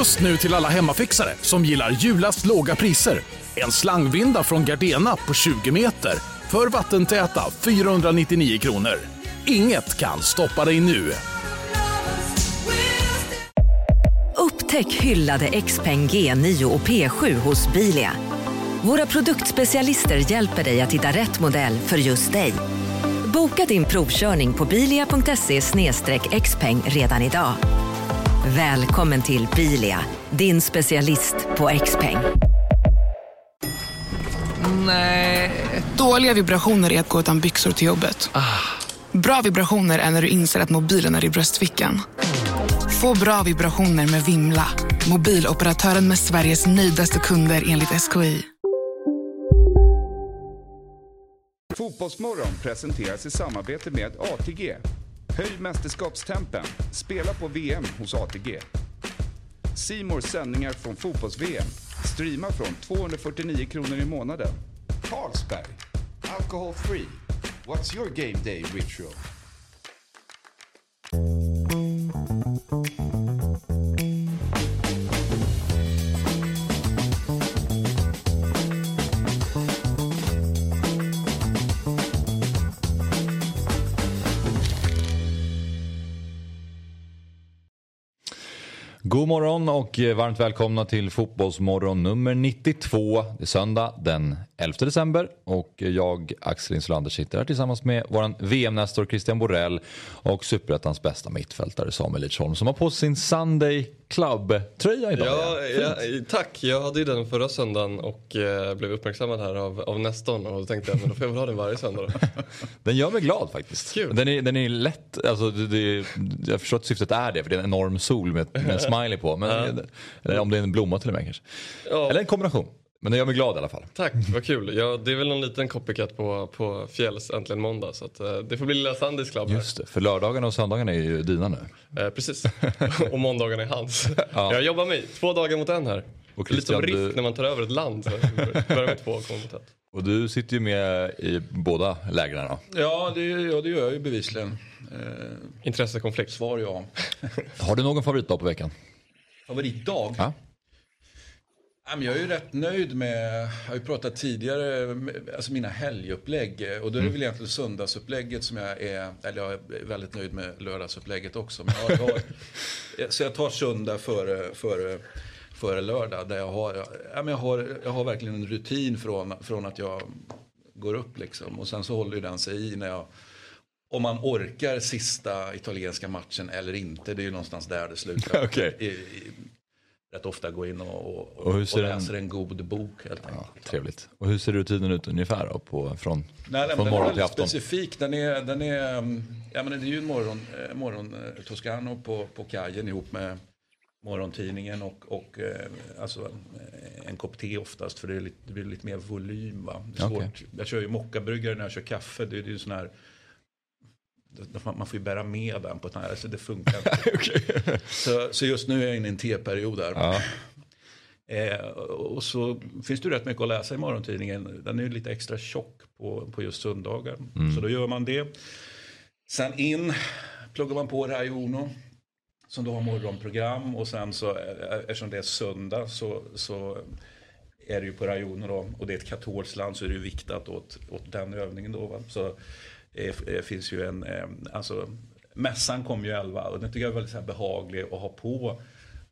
Just nu till alla hemmafixare som gillar Julas låga priser. En slangvinda från Gardena på 20 meter för vattentäta 499 kronor. Inget kan stoppa dig nu. Upptäck hyllade XPeng G9 och P7 hos Bilia. Våra produktspecialister hjälper dig att hitta rätt modell för just dig. Boka din provkörning på bilia.se/xpeng redan idag. Välkommen till Bilia, din specialist på XPeng. Nej. Dåliga vibrationer är att gå utan byxor till jobbet. Bra vibrationer är när du inser att mobilen är i bröstfickan. Få bra vibrationer med Vimla. Mobiloperatören med Sveriges nöjdaste kunder enligt SKI. Fotbollsmorgon presenteras i samarbete med ATG. Höj mästerskapstempen. Spela på VM hos ATG. C More sändningar från fotbolls-VM. Streama från 249 kronor i månaden. Carlsberg. Alcohol free. What's your game day ritual? God morgon och varmt välkomna till Fotbollsmorgon nummer 92. Det är söndag den 11 december och jag, Axel Insulander, sitter här tillsammans med våran VM-nästor Christian Borrell och Superettans bästa mittfältare Samuel Lidsholm som har på sin Sunday Club-tröja idag. Ja, tack. Jag hade ju den förra söndagen och blev uppmärksammad här av Nestorn och då tänkte jag men då får jag väl ha den varje söndag då. Den gör mig glad faktiskt. Kul. Den är lätt, alltså jag förstår att syftet är det för det är en enorm sol med en smiley på. Men, eller om det är en blomma till och med kanske. Ja. Eller en kombination. Men det gör mig glad i alla fall. Tack, vad kul. Ja, det är väl någon liten copycat på Fjälls äntligen måndag. Så att, det får bli lilla Sandys Club här. Just det, för lördagarna och söndagarna är ju dina nu. Precis, och måndagarna är hans. Ja. Jag jobbar med 2 dagar mot en här. Och Christian, lite som riff när man tar över ett land. Så börjar med 2 och mot 1. Och du sitter ju med i båda lägren då? Ja, det gör jag ju bevisligen. Intressekonflikt. Svar ja. Har du någon favoritdag på veckan? Favoritdag? Ja. Jag är ju rätt nöjd med, jag har ju pratat tidigare, alltså mina helgupplägg. Och då är det väl egentligen söndagsupplägget som jag är väldigt nöjd med lördagsupplägget också. Men så jag tar söndag före lördag där jag har verkligen en rutin från att jag går upp liksom. Och sen så håller ju den sig i om man orkar sista italienska matchen eller inte. Det är ju någonstans där det slutar. Okay. Rätt ofta gå in och läser en god bok helt enkelt. Ja, trevligt. Och hur ser rutinen ut ungefär då från morgon till afton? Specifik. Den är det är ju en morgon Toscano på kajen ihop med morgontidningen och alltså en kopp te oftast för det blir lite mer volym va. Det är svårt. Okay. Jag kör ju mockabryggare när jag kör kaffe. Det är ju sån här man får ju bära med den på ett här så det funkar inte. Okay. Så just nu är jag inne i en teperiod där. Ja. Och så finns det ju rätt mycket att läsa i morgontidningen. Den är ju lite extra tjock på just söndagar. Så då gör man det. Sen pluggar man på Rai Uno som då har morgonprogram och sen så eftersom det är söndag så är det ju på Rai Uno då och det är ett katolskt land så är det ju viktat åt den övningen då va. Så det finns ju mässan kom ju 11 och den tycker jag är väldigt så här behaglig att ha på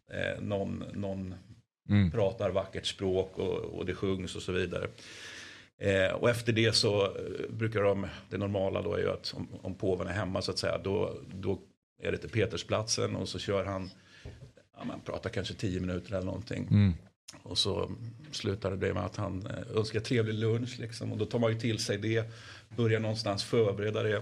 någon pratar vackert språk och det sjungs och så vidare. Och efter det så brukar det normala då är ju att om påven är hemma så att säga då är det till Petersplatsen och så kör han man pratar kanske 10 minuter eller någonting. Och så slutar det med att han önskar trevlig lunch liksom. Och då tar man ju till sig det. Börjar någonstans förbereda det.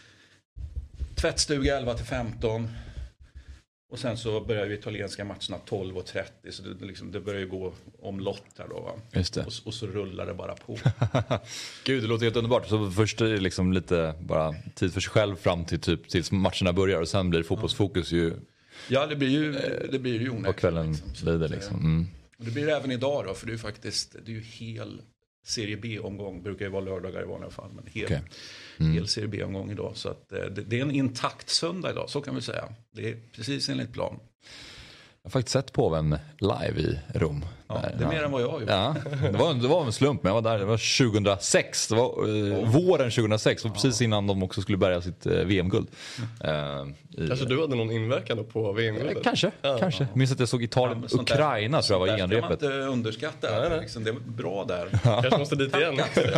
Tvättstuga 11-15. Och sen så börjar ju italienska matcherna 12:30. Så det börjar ju gå omlott här då va? Just det. Och så rullar det bara på. Gud, det låter helt underbart. Så först är det liksom lite bara tid för sig själv fram till typ tills matcherna börjar. Och sen blir det fotbollsfokus ju. Ja, det blir ju onekligt. Och kvällen blir det liksom. Och det blir det även idag då. För det är ju hel Serie B-omgång. Brukar ju vara lördagar i vanliga fall. Men hel Serie B-omgång idag. Så att, det är en intakt söndag idag, så kan vi säga. Det är precis enligt plan. Jag har faktiskt sett påven live i Rom. Ja, det är mer än vad jag har gjort. Ja, det var en slump, men jag var där. Det var 2006. Det var våren 2006. Det var precis innan de också skulle bärga sitt VM-guld. Kanske du hade någon inverkan på VM-guldet? Kanske. Jag minns att jag såg Italien, Ukraina tror jag var genrepet. Det kan man inte underskatta. Liksom, det är bra där. Kanske måste dit igen.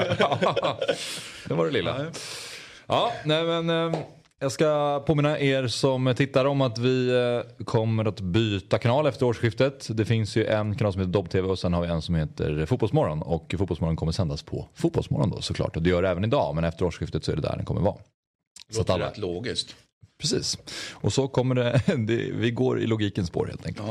Det var det lilla. Ja, nej men... Jag ska påminna er som tittar om att vi kommer att byta kanal efter årsskiftet. Det finns ju en kanal som heter Dobb TV och sen har vi en som heter Fotbollsmorgon. Och Fotbollsmorgon kommer sändas på Fotbollsmorgon då såklart. Och det gör det även idag, men efter årsskiftet så är det där den kommer vara. Låter rätt logiskt. Precis. Och så kommer det vi går i logikens spår helt enkelt.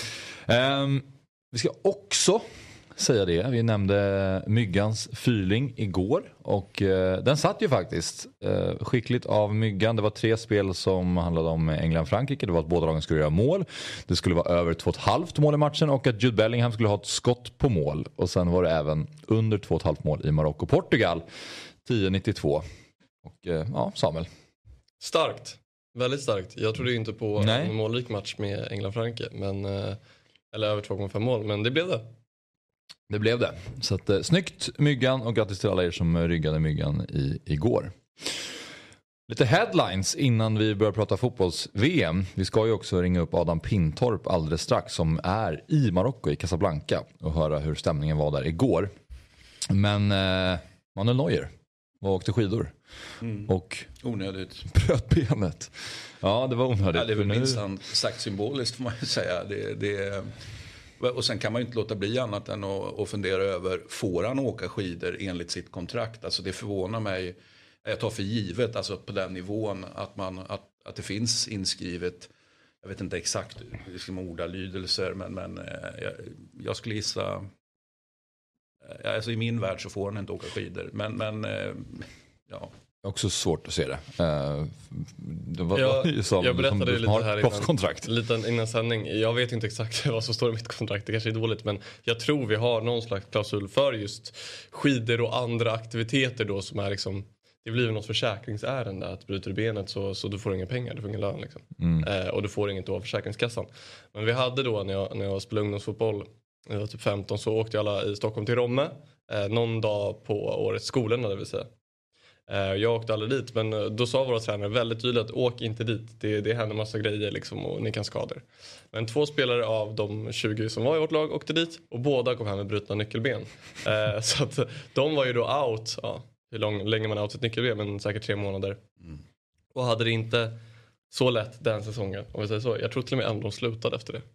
Vi ska också... säga det. Vi nämnde Myggans fyrling igår och den satt ju faktiskt skickligt av Myggan. Det var 3 spel som handlade om England-Frankrike. Det var att båda lagen skulle göra mål. Det skulle vara över 2,5 mål i matchen och att Jude Bellingham skulle ha ett skott på mål. Och sen var det även under 2,5 mål i Marocko-Portugal. 10,92. Och Samuel. Starkt. Väldigt starkt. Jag trodde ju inte på en målrik match med England-Frankrike. Eller över 2,5 mål. Men det blev det. Det blev det. Så att, snyggt Myggan och grattis till alla er som ryggade Myggan igår. Lite headlines innan vi börjar prata fotbolls-VM. Vi ska ju också ringa upp Adam Pintorp alldeles strax som är i Marocko i Casablanca och höra hur stämningen var där igår. Men Manuel Neuer åkte skidor och onödigt bröt benet. Ja, det var onödigt. Ja, det är väl minst sagt symboliskt får man ju säga. Och sen kan man ju inte låta bli annat än att fundera över, får han åka skidor enligt sitt kontrakt? Alltså det förvånar mig, jag tar för givet alltså på den nivån att det finns inskrivet, jag vet inte exakt ordalydelser, men jag skulle gissa, alltså i min värld så får han inte åka skidor, men ja. Också svårt att se det. Jag berättade ju lite här innan sändning. Jag vet inte exakt vad som står i mitt kontrakt. Det kanske är dåligt, men jag tror vi har någon slags klausul för just skidor och andra aktiviteter då som är liksom, det blir något försäkringsärende att bryter benet så du får inga pengar, du får ingen lön liksom. Och du får inget då av Försäkringskassan. Men vi hade då när jag spelade ungdomsfotboll, jag var typ 15, så åkte alla i Stockholm till Romme någon dag på årets skolorna, det vill säga. Jag åkte aldrig dit, men då sa våra tränare väldigt tydligt att åk inte dit. Det händer massa grejer liksom, och ni kan skador. Men 2 spelare av de 20 som var i vårt lag åkte dit och båda kom hem med brutna nyckelben. Så att de var ju då out. Ja, hur länge man har out ett nyckelben, men säkert 3 månader. Och hade det inte så lätt den säsongen, om vi säger så. Jag tror till och med ändå de slutade efter det.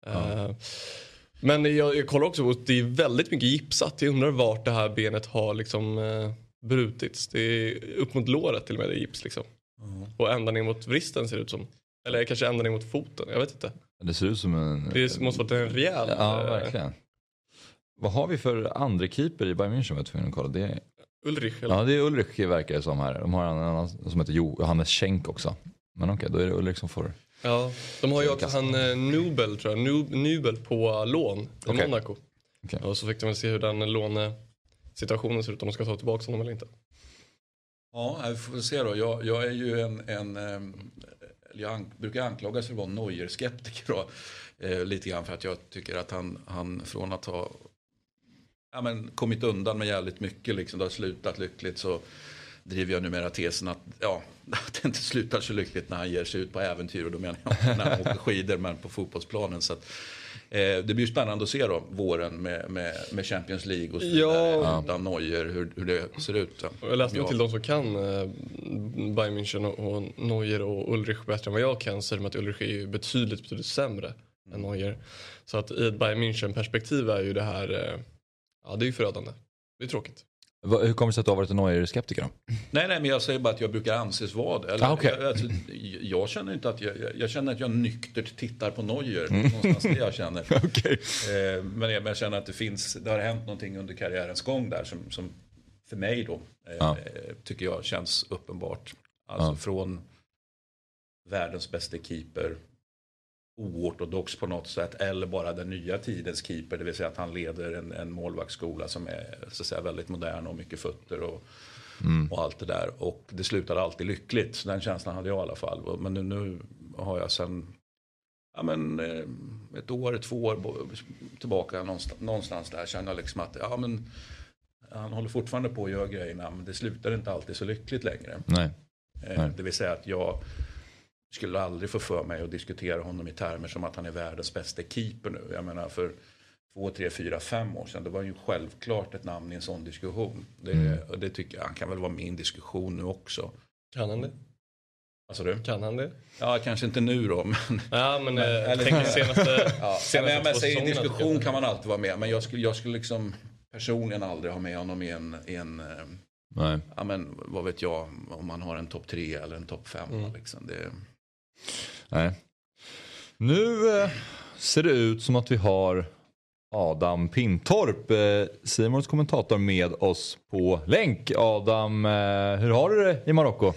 Men jag kollar också på, det är väldigt mycket gipsat. Jag undrar vart det här benet har liksom... brutits. Det är upp mot låret till och med, det är gips liksom. Och ända ner mot vristen ser det ut som. Eller kanske ända ner mot foten, jag vet inte. Det ser ut som en... Det måste vara en rejäl... Ja, verkligen. Vad har vi för andra keeper i Bayern München? Vet vi, kolla. Det är... Ulrich, eller? Ja, det är Ulrich verkar det som här. De har en annan som heter Johannes Schenk också. Men okej, då är det Ulrich som får... Ja, de har ju också han Nubel, tror jag. Nubel på lån i Monaco. Okay. Och så fick de väl se hur den lånesituationen ser ut, om de ska ta tillbaka honom eller inte. Ja, vi får se då. Jag är ju jag brukar anklagas för att vara en Neuer-skeptiker då. Lite grann för att jag tycker att han från att ha kommit undan med jävligt mycket, liksom, det har slutat lyckligt, så driver jag numera tesen att det inte slutar så lyckligt när han ger sig ut på äventyr, och då menar jag när han åker skidor, men på fotbollsplanen. Så att, det blir spännande att se då våren med Champions League och så vidare, utan Neuer, hur det ser ut. Jag läste till de som kan Bayern München och Neuer och Ulrich bättre än vad jag kan, så är det att Ulrich är ju betydligt sämre än Neuer. Så att i ett Bayern München-perspektiv är ju det här, det är ju förödande. Det är tråkigt. Hur kommer det sig att du har varit en Neuer-skeptiker då? Nej, men jag säger bara att jag brukar anses vara det. Jag känner inte att jag känner att jag nyktert tittar på Neuer. Någonstans det jag känner. Men jag känner att det har hänt någonting under karriärens gång där som för mig då tycker jag känns uppenbart. Alltså från världens bästa keeper, oortodox på något sätt, eller bara den nya tidens keeper, det vill säga att han leder en målvaktsskola som är så att säga väldigt modern och mycket fötter och allt det där, och det slutade alltid lyckligt, så den känslan hade jag i alla fall. Men nu har jag sen ja, men, ett år, 2 år tillbaka någonstans där kände jag liksom att ja, men, han håller fortfarande på att göra grejerna, men det slutar inte alltid så lyckligt längre. Nej. Det vill säga att jag skulle aldrig få för mig att diskutera honom i termer som att han är världens bästa keeper nu. Jag menar för 2, 3, 4, 5 år sedan, det var ju självklart ett namn i en sån diskussion. Det tycker jag, han kan väl vara min diskussion nu också. Kan han det? Alltså du? Kan han det? Ja, kanske inte nu då. Men, ja, men tänk senaste men säger diskussion kan man alltid vara med. Men jag skulle liksom personligen aldrig ha med honom i en Nej. Ja, men vad vet jag om man har en topp 3 eller en topp 5 liksom. Nej. Nu ser det ut som att vi har Adam Pintorp, Simons kommentator, med oss på länk. Adam, hur har du det i Marocko?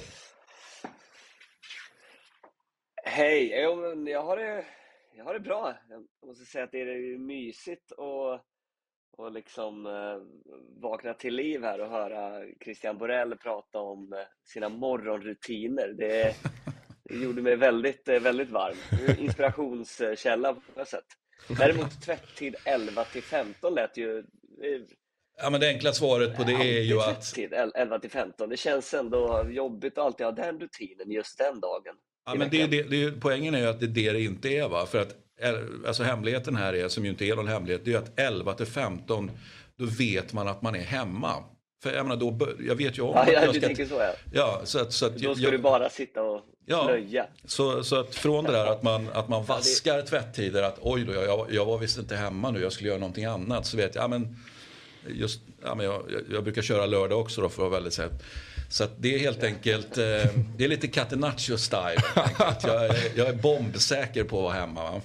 Hej, jag har det bra. Jag måste säga att det är mysigt och liksom vakna till liv här och höra Christian Borell prata om sina morgonrutiner. Det gjorde mig väldigt, väldigt varm. Inspirationskälla på något sätt. Däremot tvätttid 11-15 lät ju... Ja, men det enkla svaret på det är ju att... Tvätttid 11-15, det känns ändå jobbigt att alltid ha den rutinen just den dagen. Ja, men poängen är ju att det inte är, va? För att alltså hemligheten här är, som ju inte är någon hemlighet, det är att 11-15 då vet man att man är hemma. För jag menar, då jag vet ju om att jag ska... tänker så, ja. Ja, så att då ska du bara sitta och plöja. Så att från det där att man vaskar tvättider, att oj då, jag var visst inte hemma nu, jag skulle göra någonting annat, så vet jag, men jag brukar köra lördag också då, för att vara väldigt sätt. Så att det är helt enkelt, det är lite Catenaccio-style. Jag är bombsäker på att vara hemma, va?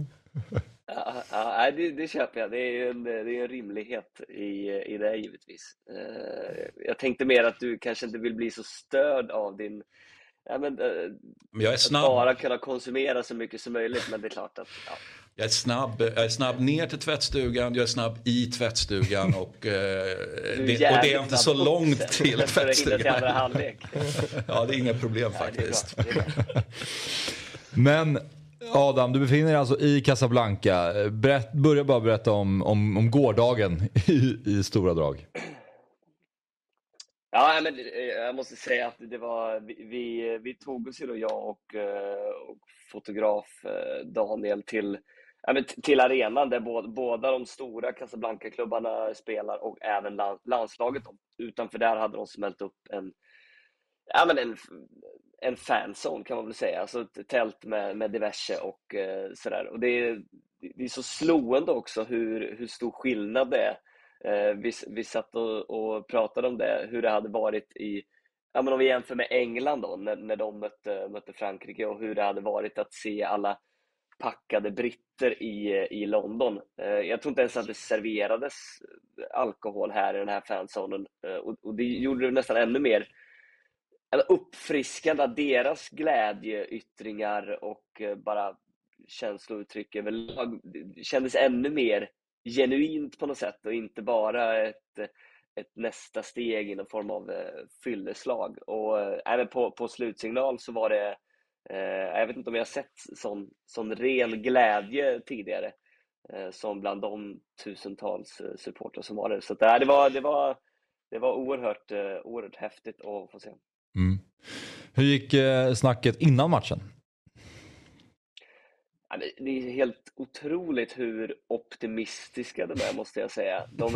Ja, det köper jag. Det är en rimlighet i det, givetvis. Jag tänkte mer att du kanske inte vill bli så störd av din... men jag är snabb. Att bara kunna konsumera så mycket som möjligt, men det är klart att... Ja. Jag är snabb ner till tvättstugan, jag är snabb i tvättstugan och det är inte så långt till tvättstugan. Till andra halvlek. Ja, det är inga problem faktiskt. Det är bra. Men Adam, du befinner dig alltså i Casablanca. Börja bara berätta om gårdagen i stora drag. Ja, men jag måste säga att det var vi tog oss ju då, jag och fotograf Daniel till arenan där båda de stora Casablanca-klubbarna spelar och även landslaget. Utanför där hade de smält upp en fanzone, kan man väl säga, alltså ett tält med diverse och sådär. Och det är så slående också hur stor skillnad det är. Vi satt och pratade om det, hur det hade varit om vi jämför med England då, när de mötte Frankrike, och hur det hade varit att se alla packade britter i London. Jag tror inte ens att det serverades alkohol här i den här fanzonen, och det gjorde det nästan ännu mer uppfriskande att deras glädjeyttringar och bara känslouttryck överlag kändes ännu mer genuint på något sätt, och inte bara ett nästa steg i någon form av fylleslag. Och även på slutsignal så var det, jag vet inte om jag har sett sån ren glädje tidigare, som bland de tusentals supportrar som var det. Så det var oerhört häftigt att få se. Mm. Hur gick snacket innan matchen? Ja, det är helt otroligt hur optimistiska de är, måste jag säga. De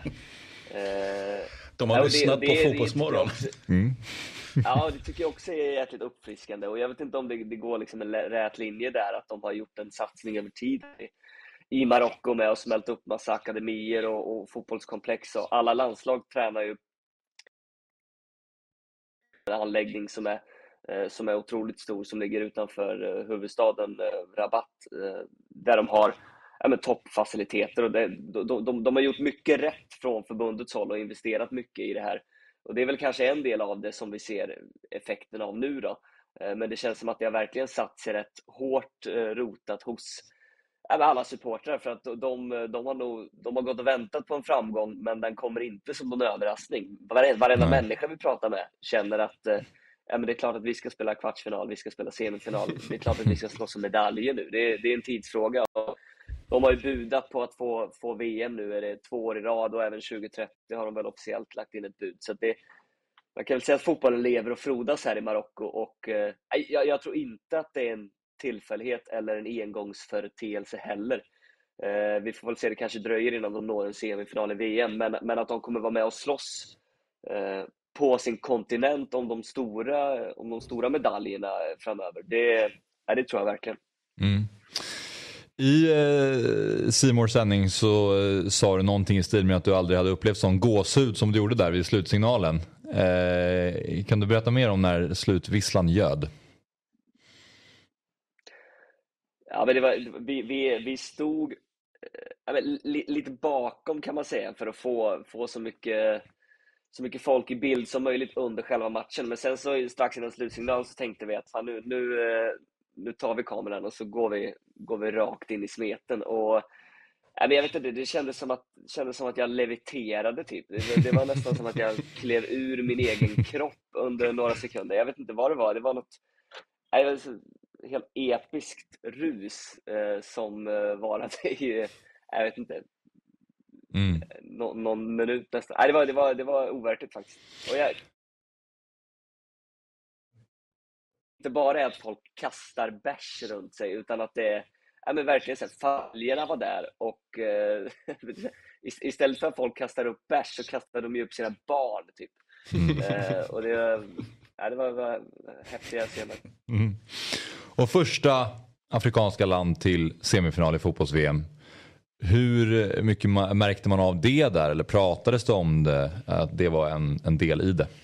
har lyssnat på Fotbollsmorgon. Ja, det tycker jag också är jäkligt uppfriskande. Och jag vet inte om det går liksom en rät linje där, att de har gjort en satsning över tid i Marocko med att smälta upp massa akademier och fotbollskomplex. Och alla landslag tränar ju en anläggning som är otroligt stor, som ligger utanför huvudstaden Rabat, där de har toppfaciliteter, och de har gjort mycket rätt från förbundets håll och investerat mycket i det här, och det är väl kanske en del av det som vi ser effekten av nu då, men det känns som att det har verkligen satt sig rätt hårt rotat hos alla supportrar, för att de har gått och väntat på en framgång, men den kommer inte som någon överraskning. Varenda människa vi pratar med känner att ja, men det är klart att vi ska spela kvartsfinal, vi ska spela semifinal. Det är klart att vi ska slåss om medaljer nu. Det är en tidsfråga. De har ju budat på att få VM nu, är det 2 år i rad, och även 2030 har de väl officiellt lagt in ett bud. Så att man kan väl säga att fotbollen lever och frodas här i Marocko, och jag tror inte att det är en tillfällighet eller en engångsföreteelse heller. Vi får väl se, det kanske dröjer innan de når en semifinal i VM, men att de kommer vara med och slåss på sin kontinent om de stora medaljerna framöver, det tror jag verkligen. I C Mores sändning så sa du någonting i stil med att du aldrig hade upplevt sån gåshud som du gjorde där vid slutsignalen. Kan du berätta mer om när slutvisslan ljöd? Ja, men det var, vi stod lite bakom, kan man säga, för att få så mycket folk i bild som möjligt under själva matchen. Men sen så strax innan slutsignal så tänkte vi att fan, nu tar vi kameran och så går vi rakt in i smeten. Och jag vet inte, det kändes som att jag leviterade typ. Det var nästan som att jag klev ur min egen kropp under några sekunder. Jag vet inte vad det var. Det var något helt episkt rus som varade i, jag vet inte, någon minut nästan. Nej, det var overkligt faktiskt. Och inte bara är att folk kastar bärs runt sig, utan att det men verkligen så att familjerna var där, och istället för att folk kastar upp bärs så kastar de ju upp sina barn typ. Och det var häftiga scener. Och första afrikanska land till semifinal i fotbolls-VM. Hur mycket märkte man av det där, eller pratades det om det, att det var en del i det?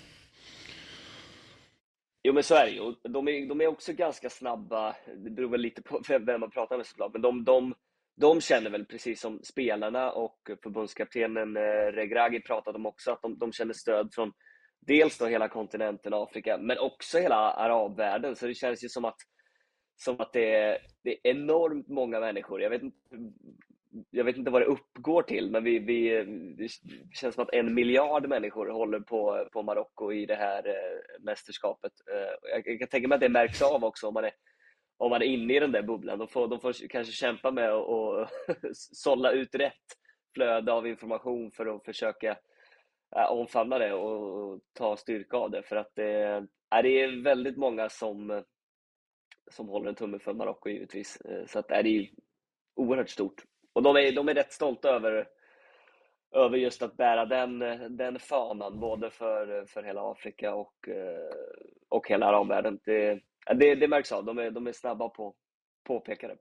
Jo, men så är det ju. De är också ganska snabba. Det beror väl lite på vem man pratar med såklart. Men de känner väl, precis som spelarna och förbundskaptenen Regragui pratade om också, att de känner stöd från dels då hela kontinenten Afrika, men också hela arabvärlden. Så det känns ju som att det är enormt många människor. Jag vet inte vad det uppgår till, men det känns som att 1 miljard människor håller på Marocko i det här mästerskapet. Jag kan tänka mig att det märks av också om man är inne i den där bubblan. De får kanske kämpa med att sålla ut rätt flöde av information för att försöka omfamna det och ta styrka av det. För att det är väldigt många som håller en tumme för Marocko givetvis. Så att det är ju oerhört stort. Och de är rätt stolta över just att bära den fanan, både för hela Afrika och hela arabvärlden. Det märks av. De är snabba på påpekare.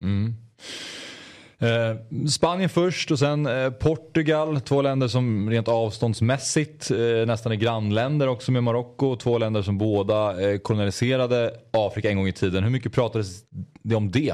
Spanien först och sen Portugal, 2 länder som rent avståndsmässigt nästan är grannländer också med Marocko, 2 länder som båda koloniserade Afrika en gång i tiden. Hur mycket pratades det om det?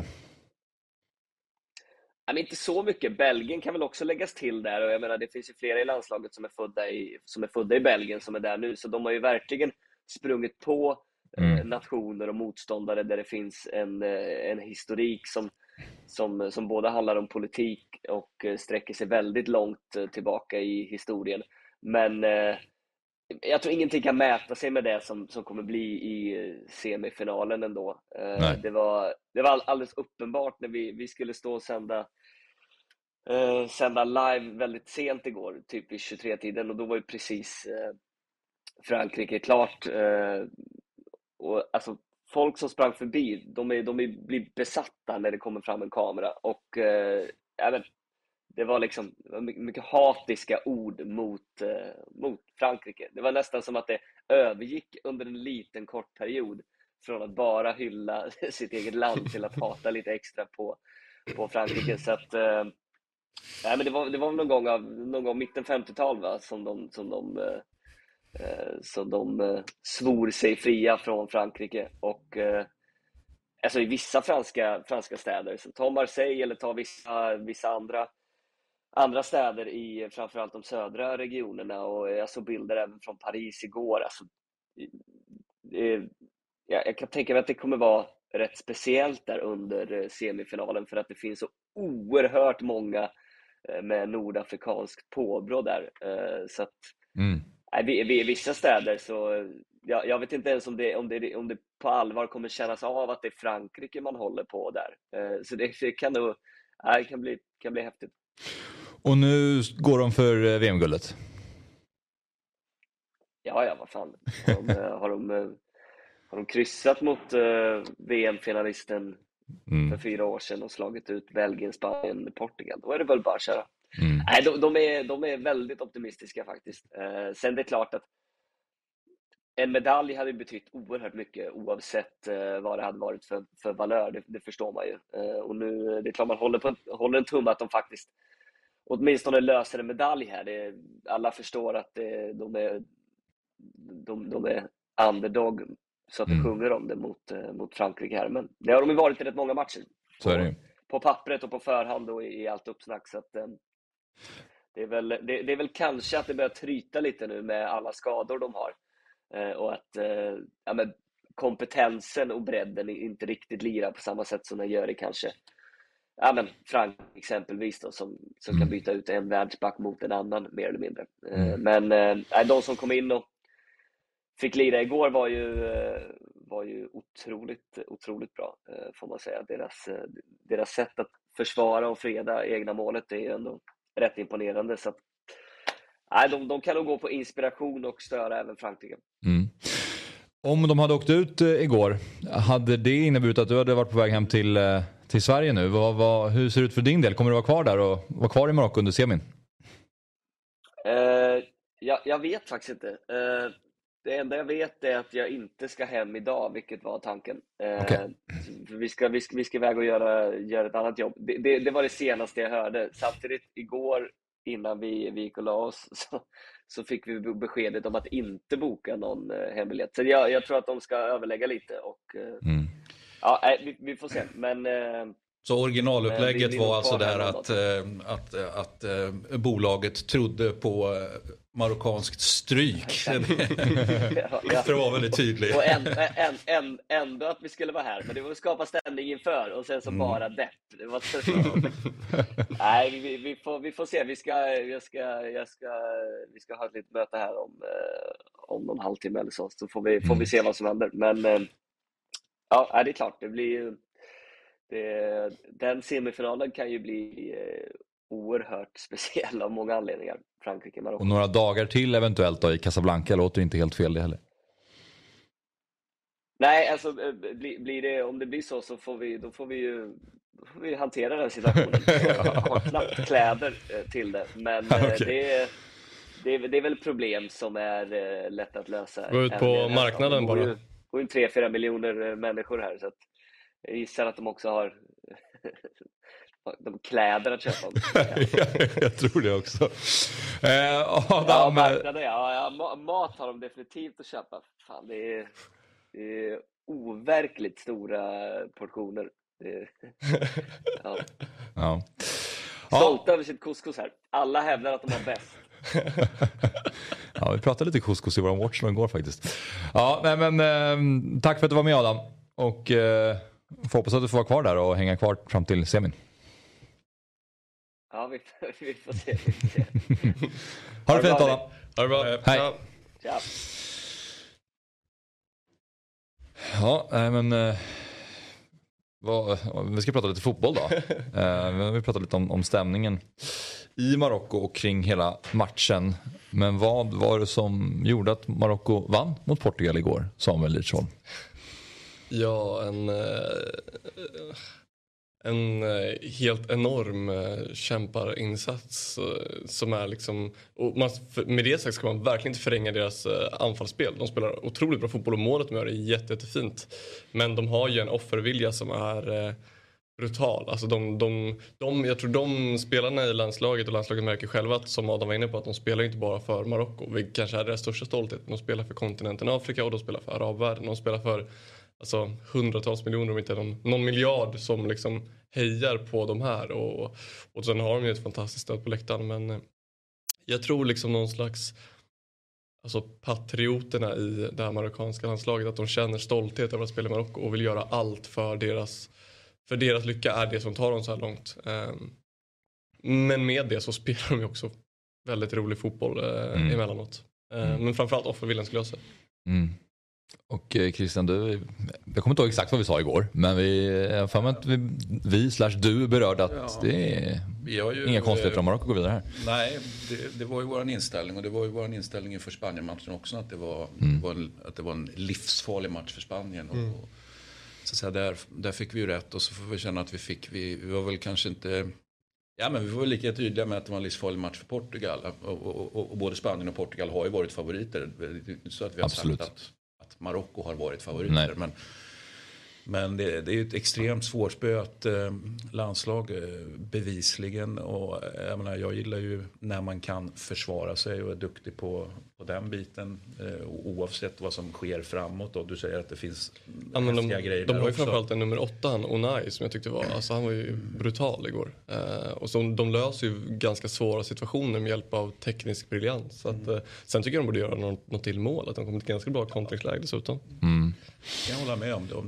Men inte så mycket. Belgien kan väl också läggas till där, och jag menar, det finns ju flera i landslaget som är födda i Belgien som är där nu, så de har ju verkligen sprungit på nationer och motståndare där det finns en historik som både handlar om politik och sträcker sig väldigt långt tillbaka i historien. Men jag tror ingenting kan mäta sig med det som kommer bli i semifinalen ändå. Det var alldeles uppenbart när vi skulle stå och sända live väldigt sent igår, typ i 23-tiden, och då var ju precis Frankrike klart. Och alltså, folk som sprang förbi, de blir besatta när det kommer fram en kamera, och det var liksom mycket hatiska ord mot Frankrike. Det var nästan som att det övergick under en liten kort period från att bara hylla sitt eget land till att hata lite extra på Frankrike. Så att men det var någon gång mitten 50-tal, va, som de svor sig fria från Frankrike. Och alltså i vissa franska städer, så ta Marseille eller ta vissa andra städer i framförallt de södra regionerna, och jag såg bilder även från Paris igår. Alltså, jag kan tänka mig att det kommer vara rätt speciellt där under semifinalen, för att det finns så oerhört många med nordafrikanskt påbrå där. Så att i vissa städer så jag vet inte ens om det på allvar kommer kännas av att det är Frankrike man håller på där. Så det kan bli häftigt. Och nu går de för VM-guldet. Ja, vad fan. Har de kryssat mot VM-finalisten för 4 år sedan och slagit ut Belgien, Spanien, Portugal, då är det väl bara att köra. Nej, de är väldigt optimistiska faktiskt. Sen det är klart att en medalj hade betytt oerhört mycket oavsett vad det hade varit för valör, det förstår man ju. Och nu, det är klart man håller en tumme att de faktiskt åtminstone löser en medalj här. Alla förstår att de är underdog så att de sjunger om det mot Frankrike här. Men det har de ju varit i rätt många matcher. Så är det. På pappret och på förhand och i allt uppsnack. Så att, det är väl kanske att det börjar tryta lite nu med alla skador de har. Och att kompetensen och bredden inte riktigt lirar på samma sätt som den gör i kanske Frank exempelvis då, som kan byta ut en världsback mot en annan mer eller mindre. Men de som kom in och fick lira igår var ju otroligt bra, får man säga. Deras sätt att försvara och freda egna målet är ju ändå rätt imponerande. Så att, de kan nog gå på inspiration och störa även Frankrike. Om de hade åkt ut igår, hade det inneburit att du hade varit på väg hem till Sverige nu? Hur ser det ut för din del? Kommer du vara kvar där och vara kvar i Marocko under semin? Jag vet faktiskt inte. Det enda jag vet är att jag inte ska hem idag, vilket var tanken. Okay. Vi ska iväg och göra ett annat jobb. Det var det senaste jag hörde. Samtidigt igår, innan vi gick och la oss, så fick vi beskedet om att inte boka någon hembiljett. Så jag tror att de ska överlägga lite. Och, vi får se. Men... Så originalupplägget var alltså där att bolaget trodde på marockanskt stryk. För att vara väldigt tydlig. Och ändå att vi skulle vara här. Men det var att skapa stämning inför. Och sen så bara depp. Det var Nej, vi får se. Vi ska ha ett litet möte här om någon halvtimme eller så. Så får vi se vad som händer. Men det är klart. Det blir ju... Den semifinalen kan ju bli oerhört speciell av många anledningar. Frankrike, Marocko. Och några dagar till eventuellt då i Casablanca låter inte helt fel det heller. Nej, alltså om det blir så får vi hantera den situationen. Jag har knappt kläder till det. Men okay. Det är väl problem som är lätt att lösa. Gå ut på marknaden bara. Det går ju 3-4 miljoner människor här, så att jag gissar att de också har de kläder att köpa. Jag tror det också. Mat har de definitivt att köpa. Fan, det är overkligt stora portioner. Stolta över sitt couscous här. Alla hävdar att de har bäst. Ja, vi pratade lite couscous i vår watch igår faktiskt. Ja, men tack för att du var med, Adam. Och får hoppas att du får vara kvar där och hänga kvar fram till semin. Ja, vi får se. Ha det fint, Adam. Ha det bra. Hej. Ciao. Ja, men vi ska prata lite fotboll då. Vi pratar lite om stämningen i Marocko och kring hela matchen. Men vad var det som gjorde att Marocko vann mot Portugal igår, Samuel Lidsholm? Ja, en helt enorm kämparinsats som är liksom, och med det sagt ska man verkligen inte förringa deras anfallsspel. De spelar otroligt bra fotboll och målet de gör är jättefint. Men de har ju en offervilja som är brutal. Alltså jag tror de spelarna i landslaget och landslaget märker själva att, som Adam var inne på, att de spelar inte bara för Marocko. Vi kanske är deras största stolthet. De spelar för kontinenten Afrika och de spelar för arabvärlden. De spelar för hundratals miljoner, om inte någon miljard, som liksom hejar på de här. Och sen har de ju ett fantastiskt stöd på läktaren. Men jag tror liksom någon slags patrioterna i det här marockanska landslaget, att de känner stolthet över att spela i Marocko och vill göra allt för deras lycka är det som tar dem så här långt. Men med det så spelar de ju också väldigt rolig fotboll emellanåt. Men framförallt offerviljan skulle jag säga. Och Christian, jag kommer inte ihåg exakt vad vi sa igår, men jag får att du berörde att det är inga konstigheter om Marocko går vidare här. Nej, det var ju våran inställning, och det var ju våran inställning inför Spanien-matchen också, att det var en livsfarlig match för Spanien. Och så att säga, där fick vi ju rätt, och så får vi känna att vi var väl kanske inte... Ja, men vi var väl lika tydliga med att det var en livsfarlig match för Portugal. Och både Spanien och Portugal har ju varit favoriter. Så att vi har sagt att Marocko har varit favoriter. Men det är ju ett extremt svårspöat landslag bevisligen. Och jag menar, jag gillar ju när man kan försvara sig och är duktig på den biten. Oavsett vad som sker framåt. Och du säger att det finns häftiga grejer. De har ju framförallt en nummer 8, Onai, som jag tyckte han var ju brutal igår. Och så de löser ju ganska svåra situationer med hjälp av teknisk briljans. Så att, sen tycker jag de borde göra något till mål. Att de kommer till ganska bra kontringsläge dessutom. Jag håller med om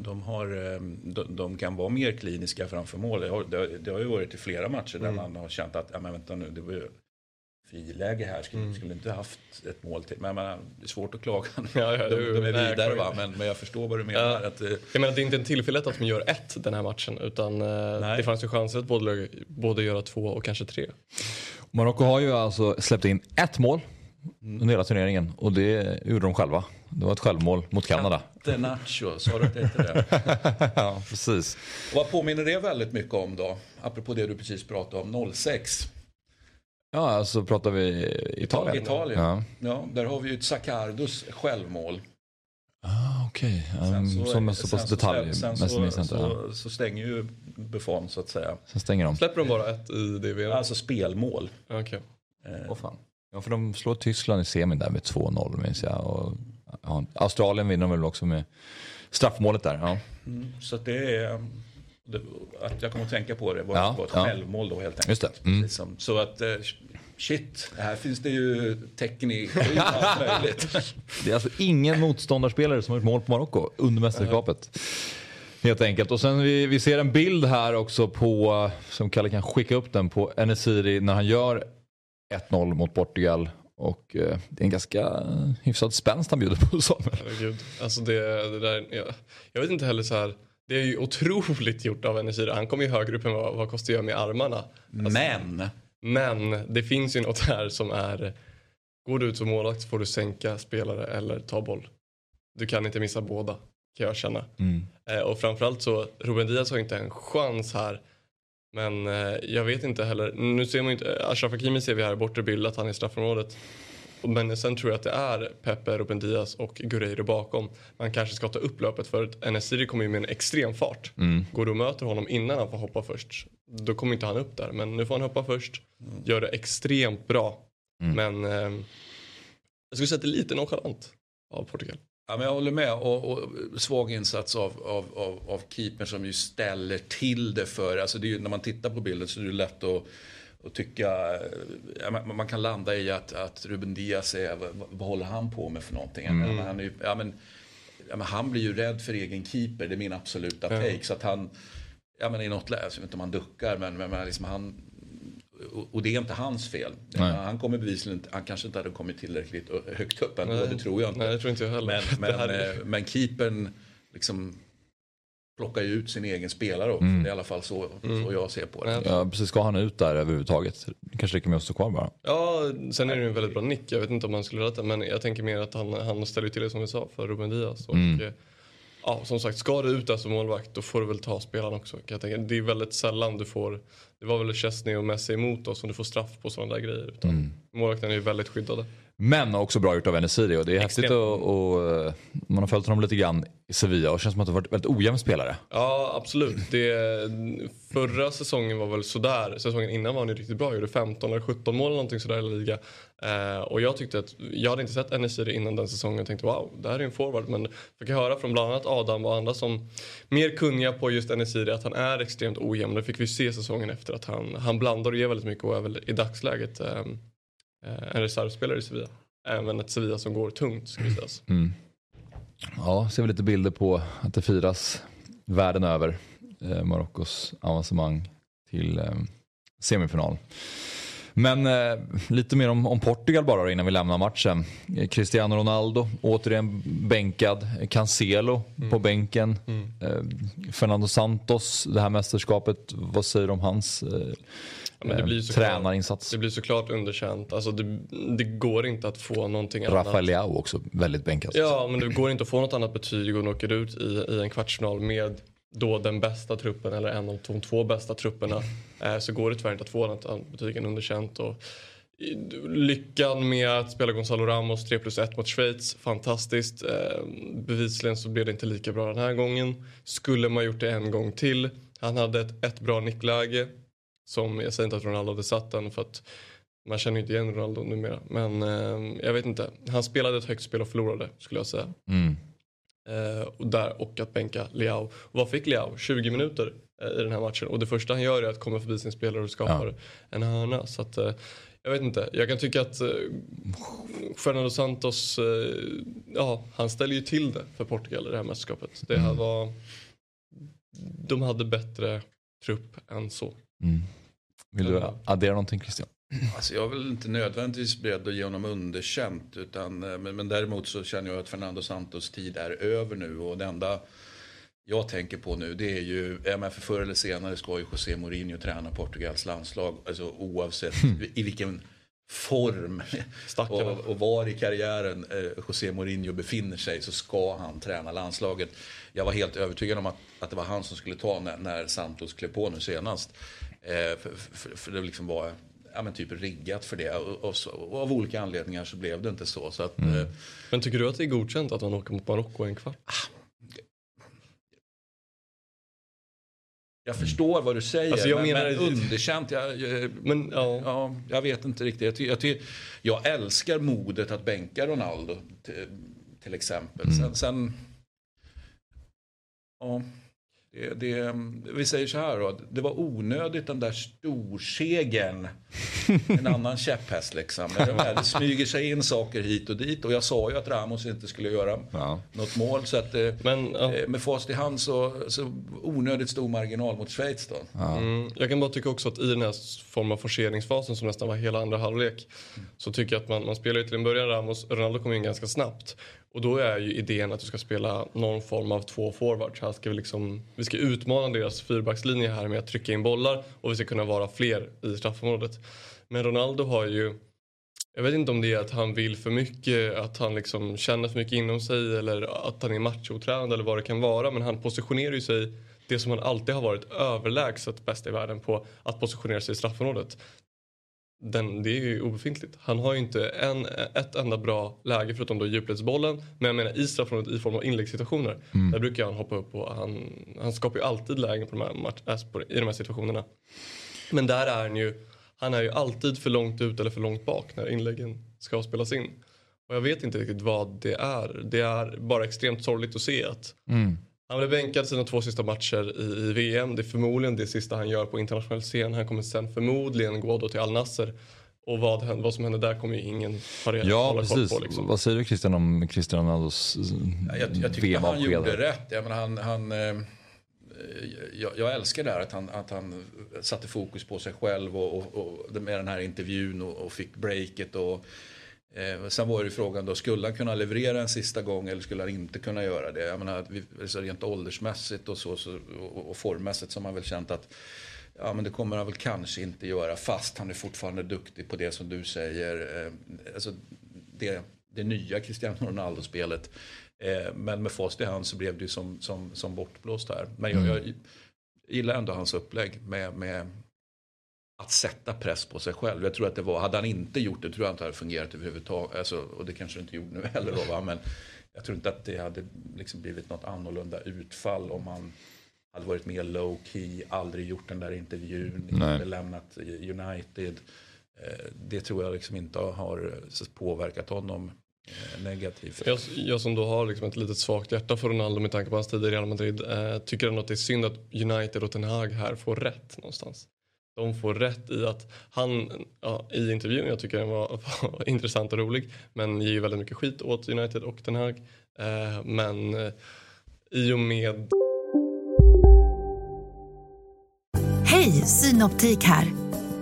de kan vara mer kliniska framför mål. Det har ju varit i flera matcher där man har känt att men vänta nu, det var ju friläge här, skulle inte haft ett mål till. Men det är svårt att klaga. De är vidare, va? Men jag förstår vad du menar. Jag menar, det är inte en tillfällighet att de gör 1 den här matchen, utan det fanns ju chanser att både göra 2 och kanske 3. Marocko har ju alltså släppt in 1 mål under hela turneringen, och det gjorde de själva. Det var ett självmål mot Kanada. Nacho, sa du att det inte det? Ja, precis. Och vad påminner det väldigt mycket om då? Apropå det du precis pratade om, 06. Ja, alltså pratar vi Italien. Ja, där har vi ju ett Zaccardos självmål. Okej. Som är så pass detalj. Så stänger ju Buffon, så att säga. Sen stänger de. Släpper de bara 1 i DV? Alltså spelmål. Okej. Fan. Ja, för de slår Tyskland i semin där med 2-0, minns jag. Och Australien vinner väl också med straffmålet där. Ja. Så att det är... Att jag kommer att tänka på det var ett självmål då, helt enkelt. Just det. Så att shit, här finns det ju teknik och allt möjligt. Det är alltså ingen motståndarspelare som har gjort mål på Marocko under mästerskapet. Helt enkelt. Och sen vi ser en bild här också på, som Kalle kan skicka upp den, på En-Nesyri när han gör 1-0 mot Portugal. Och det är en ganska hyfsad spänst han bjuder på, Samuel. Herregud. Alltså det där, jag vet inte heller så här. Det är ju otroligt gjort av En-Nesyri. Han kommer ju högre upp än vad Costa gör med armarna. Alltså, men det finns ju något här som är... Går du ut som målvakt får du sänka spelare eller ta boll. Du kan inte missa båda, kan jag känna. Och framförallt så, Ruben Diaz har inte en chans här. Men jag vet inte heller. Nu ser man ju inte... Achraf Hakimi ser vi här i bortre bild att han är i straffområdet. Men sen tror jag att det är Pepe, Ruben Diaz och Guerreiro bakom. Man kanske ska ta upp löpet, för att En-Nesyri kommer ju med en extrem fart. Går du och möter honom innan han får hoppa först, då kommer inte han upp där. Men nu får han hoppa först. Gör det extremt bra. Men jag skulle säga att det är lite nonchalant av Portugal. Ja, men jag håller med. Och svag insats av keepern som ju ställer till det för... Alltså det är ju, när man tittar på bilden så är det lätt att tycka... man kan landa i att Ruben Diaz är... Vad håller han på med för någonting? Han blir ju rädd för egen keeper. Det är min absoluta take. Så att han... i något läge, jag vet inte om han duckar, men liksom han... Och det är inte hans fel. Han kommer bevisligen inte, han kanske inte hade kommit tillräckligt högt upp ändå, det tror jag inte. Nej, det tror inte jag heller. Men keepern liksom plockar ju ut sin egen spelare också. Det är i alla fall så jag ser på det. Ja, precis. Ska han ut där överhuvudtaget? Kanske räcker med att stå kvar bara. Ja, sen är det ju en väldigt bra nick. Jag vet inte om man skulle rätta, men jag tänker mer att han ställer till det som vi sa för Ruben Diaz. Och ja, som sagt, ska du ut där som målvakt, då får du väl ta spelaren också. Kan jag tänka. Det är väldigt sällan du får... Det var väl Chesney och Messi emot oss som du får straff på sådana där grejer. Utan målvakten är ju väldigt skyddade. Men också bra gjort av En-Nesyri, och det är häftigt och man har följt honom lite grann i Sevilla och känns som att det har varit väldigt ojämn spelare. Ja, absolut. Förra säsongen var väl sådär. Säsongen innan var han ju riktigt bra. Gjorde 15 eller 17 mål eller någonting sådär i liga. Och jag tyckte att jag hade inte sett En-Nesyri innan den säsongen och tänkte wow, det här är en forward. Men fick jag höra från bland annat Adam och andra som mer kunniga på just En-Nesyri att han är extremt ojämn. Det fick vi se säsongen efter att han blandar och ger väldigt mycket och är väl i dagsläget en reservspelare i Sevilla. Även ett Sevilla som går tungt, ska vi säga. Ja, ser vi lite bilder på att det firas världen över Marockos avancemang till semifinal. Men lite mer om Portugal bara innan vi lämnar matchen. Cristiano Ronaldo återigen bänkad. Cancelo på bänken. Fernando Santos, det här mästerskapet, vad säger du om hans tränarinsats? Det blir såklart underkänt. Alltså det går inte att få någonting annat. Rafael Leao också väldigt bänkad. Ja, men det går inte att få något annat betyg och han åker ut i en kvartsfinal med då den bästa truppen eller en av de 2 bästa trupperna, så går det tyvärr inte att få något annat betyg än underkänt. Och lyckan med att spela Gonzalo Ramos 3+1 mot Schweiz, fantastiskt. Bevisligen så blev det inte lika bra den här gången. Skulle man gjort det en gång till. Han hade ett bra nickläge som jag säger inte att Ronaldo hade satt den, för att man känner inte igen Ronaldo numera. Men jag vet inte. Han spelade ett högt spel och förlorade, skulle jag säga. Och att bänka Leao. Och vad fick Leao? 20 minuter i den här matchen. Och det första han gör är att komma förbi sin spelare och skapar en hörna. Så att, jag vet inte. Jag kan tycka att Fernando Santos, han ställer ju till det för Portugal i det här mästerskapet. Det här de hade bättre trupp än så. Vill du addera någonting, Christian? Alltså jag är väl inte nödvändigtvis beredd att ge honom underkänt, men däremot så känner jag att Fernando Santos tid är över nu, och det enda jag tänker på nu, det är ju, för förr eller senare ska ju José Mourinho träna Portugals landslag, alltså oavsett i vilken form och var i karriären José Mourinho befinner sig, så ska han träna landslaget. Jag var helt övertygad om att det var han som skulle ta när Santos klev på nu senast, för det liksom var typ riggat för det, och av olika anledningar så blev det inte så att, Men tycker du att det är godkänt att han åker mot Marocko en kvart? Jag förstår vad du säger, alltså men underkänt. Jag vet inte riktigt. Jag älskar modet att bänka Ronaldo till exempel. Sen vi säger så här då, det var onödigt den där storsegen, en annan käpphäst liksom. Det smyger sig in saker hit och dit, och jag sa ju att Ramos inte skulle göra något mål, så att med fast i hand så onödigt stor marginal mot Schweiz då. Jag kan bara tycka också att i den här form av forceringsfasen som nästan var hela andra halvlek, så tycker jag att man spelar ju till en början Ronaldo kommer in ganska snabbt. Och då är ju idén att du ska spela någon form av 2 forwards. Här ska vi ska utmana deras 4-backslinje här med att trycka in bollar, och vi ska kunna vara fler i straffområdet. Men Ronaldo har ju, jag vet inte om det är att han vill för mycket, att han liksom känner för mycket inom sig, eller att han är machotränad eller vad det kan vara. Men han positionerar ju sig, det som han alltid har varit överlägset bäst i världen på, att positionera sig i straffområdet. Det är ju obefintligt. Han har ju inte ett enda bra läge förutom då djupledsbollen. Men jag menar i straffområdet i form av inläggssituationer. Där brukar han hoppa upp, och han skapar ju alltid lägen på i de här situationerna. Men där är han är ju alltid för långt ut eller för långt bak när inläggen ska spelas in. Och jag vet inte riktigt vad det är. Det är bara extremt sorgligt att se att han blev bänkad sina 2 sista matcher i VM. Det är förmodligen det sista han gör på internationell scen. Han kommer sen förmodligen gå då till Al Nassr. Och vad som händer där kommer ju ingen hålla koll på. Liksom. Vad säger du, Christian, om Cristiano Ronaldos jag tycker han gjorde rätt. Jag älskar det här att han satte fokus på sig själv och med den här intervjun och fick breaket och sen var det frågan då, skulle han kunna leverera en sista gång eller skulle han inte kunna göra det? Jag menar, så rent åldersmässigt och formmässigt så har man väl känt att men det kommer han väl kanske inte göra, fast han är fortfarande duktig på det som du säger, alltså det nya Cristiano Ronaldo-spelet. Men med fast i hand så blev det ju som bortblåst här. Men jag gillar ändå hans upplägg med att sätta press på sig själv. Jag tror att hade han inte gjort det, tror jag inte det hade fungerat överhuvudtaget. Alltså, och det kanske inte gjorde nu heller då, va? Men jag tror inte att det hade liksom blivit något annorlunda utfall om han hade varit mer low key, aldrig gjort den där intervjun, inte lämnat United. Det tror jag liksom inte har påverkat honom negativt. Jag som då har liksom ett litet svagt hjärta för Ronaldo med tanke på hans tid i Real Madrid tycker ändå att det är synd att United och Ten Hag här får rätt någonstans. De får rätt i att han i intervjun, jag tycker den var intressant och rolig, men ger ju väldigt mycket skit åt United och Ten Hag. Men i och med... Hej, Synoptik här.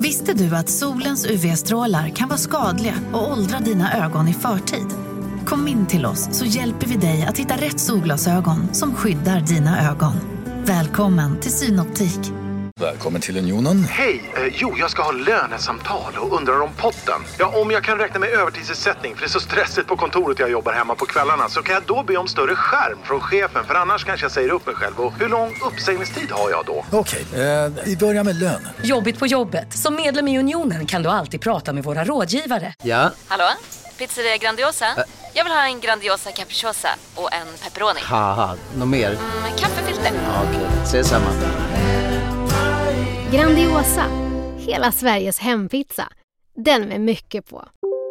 Visste du att solens UV-strålar kan vara skadliga och åldra dina ögon i förtid? Kom in till oss så hjälper vi dig att hitta rätt solglasögon som skyddar dina ögon. Välkommen till Synoptik. Välkommen till Unionen. Hej, jag ska ha lönesamtal och undrar om potten. Ja, om jag kan räkna med övertidsersättning för det är så stressigt på kontoret jag jobbar hemma på kvällarna, så kan jag då be om större skärm från chefen, för annars kanske jag säger upp mig själv. Och hur lång uppsägningstid har jag då? Okej, vi börjar med lön. Jobbigt på jobbet. Som medlem i Unionen kan du alltid prata med våra rådgivare. Ja? Hallå? Pizzeria Grandiosa? Jag vill ha en Grandiosa capriciosa och en pepperoni. Haha, något mer? Kaffefilter. Ja, okej, ses samma. Grandiosa, hela Sveriges hempizza. Den med mycket på.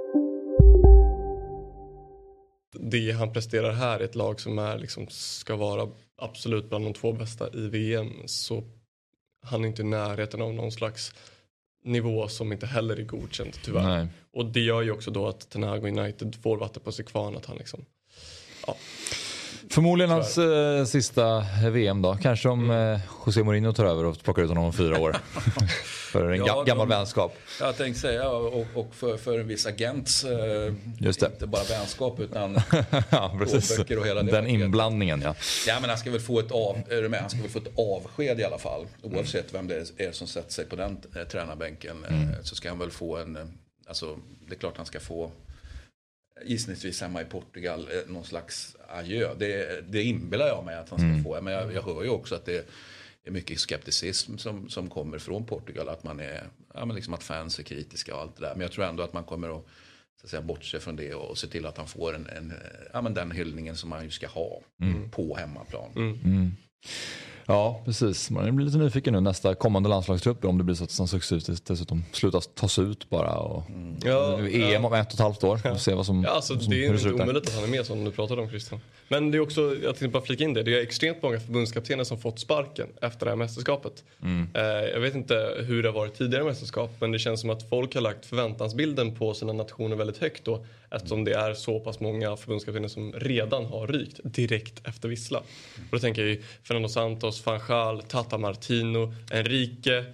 Det han presterar här är ett lag som är, liksom, ska vara absolut bland de 2 bästa i VM. Så han är inte i närheten av någon slags nivå som inte heller är godkänt, tyvärr. Nej. Och det gör ju också då att Ten Hag United får vatten på sig kvarn, att han liksom... Ja. Förmodligen hans sista VM då. Kanske om José Mourinho tar över och plockar ut honom om 4 år. För en gammal vänskap. Jag tänkte säga, och för en viss agents, just det. Inte bara vänskap utan ja, precis. böcker och hela det. Den inblandningen, ja. Ja, men han ska väl få ett avsked i alla fall. Oavsett vem det är som sätter sig på den tränarbänken, så ska han väl få en... Alltså, det är klart han ska få... gissningsvis hemma i Portugal någon slags adjö. Det inbillar jag mig att han ska få. Men jag hör ju också att det är mycket skepticism som kommer från Portugal. Att man är, liksom att fans är kritiska och allt det där. Men jag tror ändå att man kommer att, så att säga, bortse från det och se till att han får den hyllningen som man ju ska ha på hemmaplan. Ja, precis. Man blir lite nyfiken nu nästa kommande landslagstrupp, om det blir så att han successivt dessutom slutas tas ut bara och EM om 1,5 år och se vad som, alltså, det är inte omöjligt att han är med, som du pratade om, Christian. Men det är också, jag tänkte bara flika in det är extremt många förbundskaptener som fått sparken efter det här mästerskapet. Jag vet inte hur det har varit tidigare mästerskap, men det känns som att folk har lagt förväntansbilden på sina nationer väldigt högt då, eftersom det är så pass många förbundskaptener som redan har rykt direkt efter vissla. Och då tänker jag ju Fernando Santos, Van Gaal, Tata Martino, Enrique.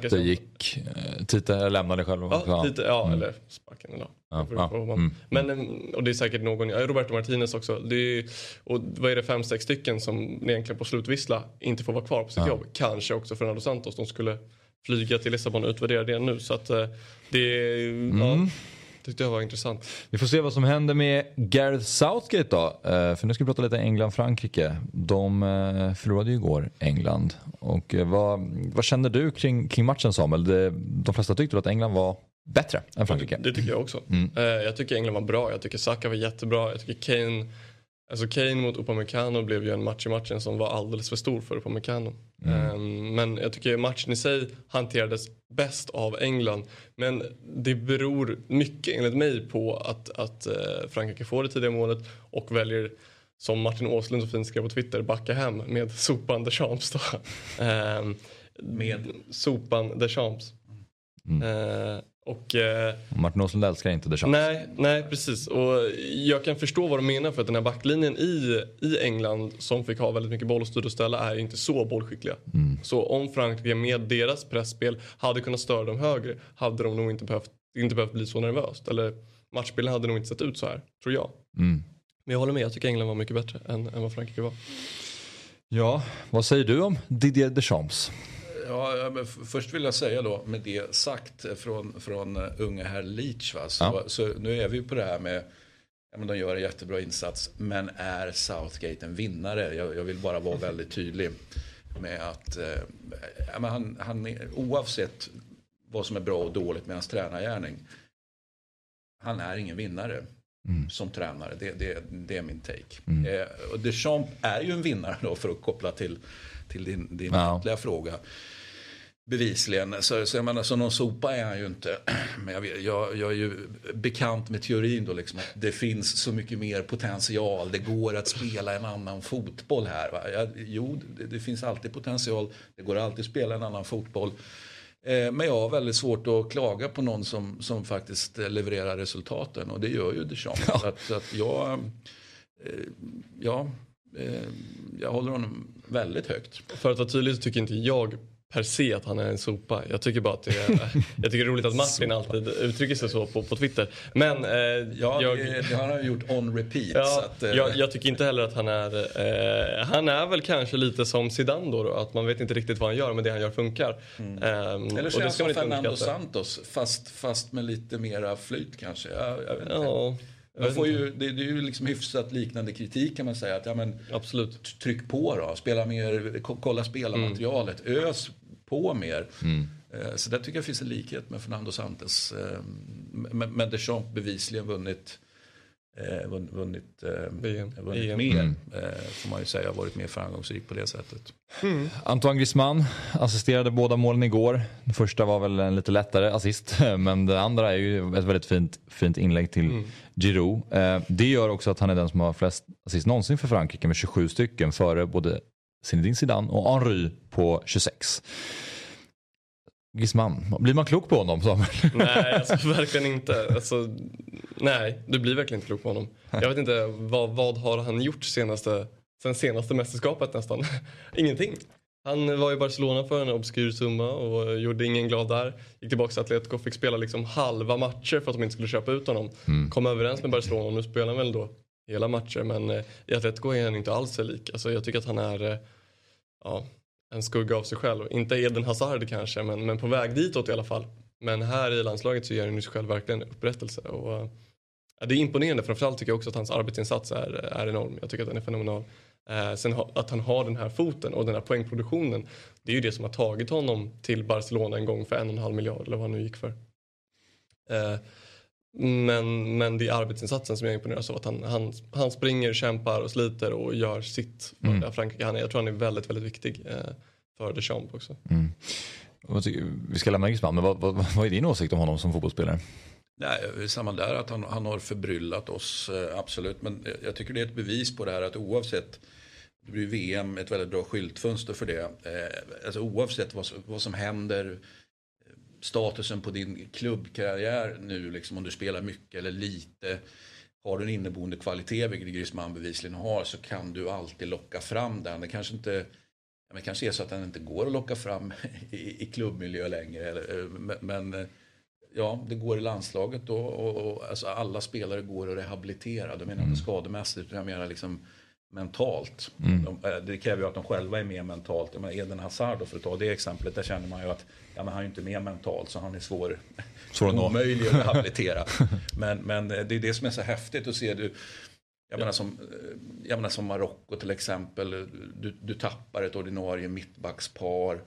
Tite lämnade själv. Eller sparken idag. Men, och det är säkert någon, Roberto Martinez också. Och vad är det, 5-6 stycken som egentligen på slutvissla inte får vara kvar på sitt jobb. Kanske också Fernando Santos. De skulle flyga till Lissabon och utvärdera det nu. Så att tyckte jag var intressant. Vi får se vad som händer med Gareth Southgate då. För nu ska vi prata lite England-Frankrike. De förlorade ju igår, England. Och vad kände du kring matchen, Samuel? De flesta tyckte att England var bättre än Frankrike. Det tycker jag också. Jag tycker England var bra. Jag tycker Saka var jättebra. Jag tycker Kane mot Upamecano blev ju en match i matchen som var alldeles för stor för Upamecano. Men jag tycker matchen i sig hanterades bäst av England. Men det beror mycket enligt mig på att Frankrike får det tidiga målet och väljer, som Martin Åslund så fint skrev på Twitter, backa hem med sopan Deschamps då. Med sopan Deschamps. Och Martin Åslund älskar inte Deschamps. Nej, precis. Och jag kan förstå vad de menar, för att den här backlinjen i England som fick ha väldigt mycket boll och styr och ställa är inte så bollskickliga. Så om Frankrike med deras pressspel hade kunnat störa dem högre, hade de nog inte behövt bli så nervöst. Eller matchbilden hade nog inte sett ut så här, tror jag. Men jag håller med, jag tycker England var mycket bättre än vad Frankrike var. Ja, vad säger du om Didier Deschamps? Ja, men först vill jag säga då, med det sagt från unga herr Leach, va? Så nu är vi på det här med, men de gör en jättebra insats, men är Southgate en vinnare? Jag vill bara vara väldigt tydlig med att han oavsett vad som är bra och dåligt med hans tränargärning, han är ingen vinnare som tränare. Det är min take. Och Deschamps är ju en vinnare då, för att koppla till din egentliga fråga. Bevisligen. Så jag menar, så någon sopa är han ju inte. Men jag är ju bekant med teorin då, liksom, att det finns så mycket mer potential. Det går att spela en annan fotboll här. Va? Det finns alltid potential. Det går alltid att spela en annan fotboll. Men jag har väldigt svårt att klaga på någon som faktiskt levererar resultaten. Och det gör ju Deschamps. Så att jag håller honom väldigt högt. För att vara tydlig så tycker inte jag per se att han är en sopa. Jag tycker bara att jag tycker det är roligt att Martin alltid uttrycker sig så på Twitter. Men det har han gjort on repeat. Ja, så att, jag tycker inte heller att han är väl kanske lite som Zidane då, att man vet inte riktigt vad han gör, men det han gör funkar. Eller så är han som Fernando Santos fast med lite mera flyt kanske. Jag vet inte. Man får ju, det är ju liksom hyfsat liknande kritik kan man säga. Att, absolut. Tryck på då, spela mer, kolla spelarmaterialet, ös på mer. Så där tycker jag finns en likhet med Fernando Santos. Men Deschamps bevisligen vunnit mer, får man ju säga, har varit mer framgångsrik på det sättet. Antoine Griezmann assisterade båda målen igår. Den första var väl en lite lättare assist, men den andra är ju ett väldigt fint inlägg till Giroud. Det gör också att han är den som har flest assist någonsin för Frankrike med 27 stycken, före både Zinedine Zidane och Henry på 26. Griezmann, blir man klok på honom, Samuel? Nej, alltså, verkligen inte. Alltså, nej, du blir verkligen inte klok på honom. Jag vet inte, vad har han gjort sen senaste mästerskapet nästan? Ingenting. Han var i Barcelona för en obskyr summa och gjorde ingen glad där. Gick tillbaka till Atletico och fick spela liksom halva matcher för att de inte skulle köpa ut honom. Kom överens med Barcelona och nu spelar han väl då hela matcher. Men i Atletico är han inte alls så lik. Alltså, jag tycker att han är en skugga av sig själv. Inte Eden Hazard kanske, men på väg ditåt i alla fall. Men här i landslaget så ger han ju sig själv verkligen upprättelse. Och, det är imponerande, framförallt tycker jag också att hans arbetsinsats är enorm. Jag tycker att den är fenomenal. Sen att han har den här foten och den här poängproduktionen, det är ju det som har tagit honom till Barcelona en gång för 1,5 miljard eller vad han nu gick för. Men det är arbetsinsatsen som jag imponeras av, att han springer, kämpar och sliter och gör sitt för Frankrike. Jag tror han är väldigt, väldigt viktig för Deschamps också. Vi ska lämna Griezmann, men vad är din åsikt om honom som fotbollsspelare? Nej, samma där, att han har förbryllat oss, absolut. Men jag tycker det är ett bevis på det här att oavsett, det blir VM ett väldigt bra skyltfönster för det. Alltså oavsett vad som händer, statusen på din klubbkarriär nu, liksom, om du spelar mycket eller lite, har du en inneboende kvalitet, vilket Griezmann bevisligen har, så kan du alltid locka fram den. Det kanske inte, men kanske är så att den inte går att locka fram i klubbmiljö längre, men ja, det går i landslaget då, och alltså alla spelare går att rehabilitera. De menar inte skademässigt, utan jag menar liksom mentalt. Det kräver ju att de själva är med mentalt. Men Eden Hazard då, för att ta det exemplet, där känner man ju att han är ju inte med mentalt, så han är omöjlig att rehabilitera. men det är det som är så häftigt att se. Jag menar som Marocko till exempel, du tappar ett ordinarie mittbackspar.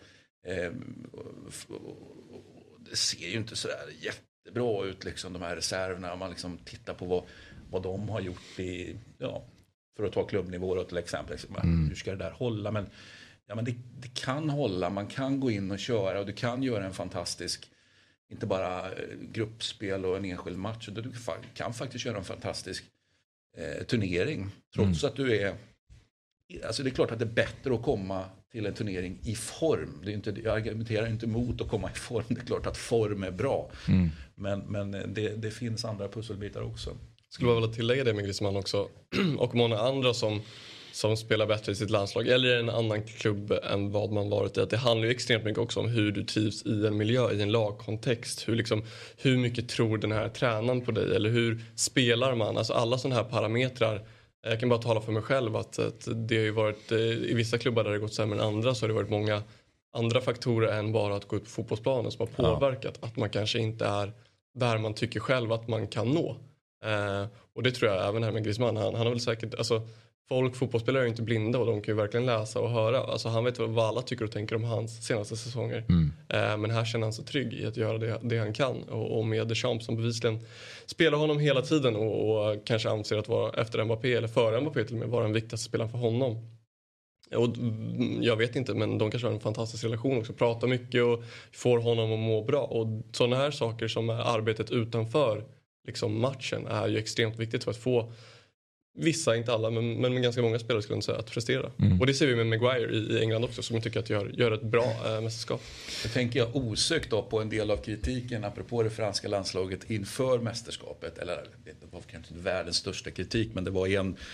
Det ser ju inte så där jättebra ut, liksom, de här reserverna. Om man liksom tittar på vad de har gjort för att ta klubbnivå då, till exempel. Hur ska det där hålla? Men det kan hålla. Man kan gå in och köra, och du kan göra en fantastisk, inte bara gruppspel och en enskild match. Du kan faktiskt göra en fantastisk turnering. Trots att du är... Alltså det är klart att det är bättre att komma till en turnering i form. Jag argumenterar inte emot att komma i form. Det är klart att form är bra. Men det finns andra pusselbitar också. Skulle man vilja tillägga det med Griezmann också. Och många andra som spelar bättre i sitt landslag eller i en annan klubb än vad man varit i. Att det handlar ju extremt mycket också om hur du trivs i en miljö, i en lagkontext. Hur mycket tror den här tränaren på dig? Eller hur spelar man? Alltså alla sådana här parametrar. Jag kan bara tala för mig själv att det har ju varit, i vissa klubbar där det gått sämre än andra, så har det varit många andra faktorer än bara att gå ut på fotbollsplanen som har påverkat att man kanske inte är där man tycker själv att man kan nå. Och det tror jag även här med Griezmann. Han har väl säkert, alltså fotbollsspelare är ju inte blinda, och de kan ju verkligen läsa och höra. Alltså han vet vad alla tycker och tänker om hans senaste säsonger. Men här känner han sig trygg i att göra det han kan. Och med Deschamps som bevisligen spelar honom hela tiden och kanske anser att vara efter Mbappé eller före Mbappé till och med vara den viktigaste spelaren för honom. Och jag vet inte, men de kanske har en fantastisk relation också. Pratar mycket och får honom att må bra. Och sådana här saker som är arbetet utanför liksom matchen är ju extremt viktigt för att få vissa, inte alla, men ganska många spelare skulle jag säga att prestera. Och det ser vi med Maguire i England också, som jag tycker att gör ett bra mästerskap. Jag tänker osökt då på en del av kritiken apropå det franska landslaget inför mästerskapet. Eller det var kanske inte världens största kritik, men det var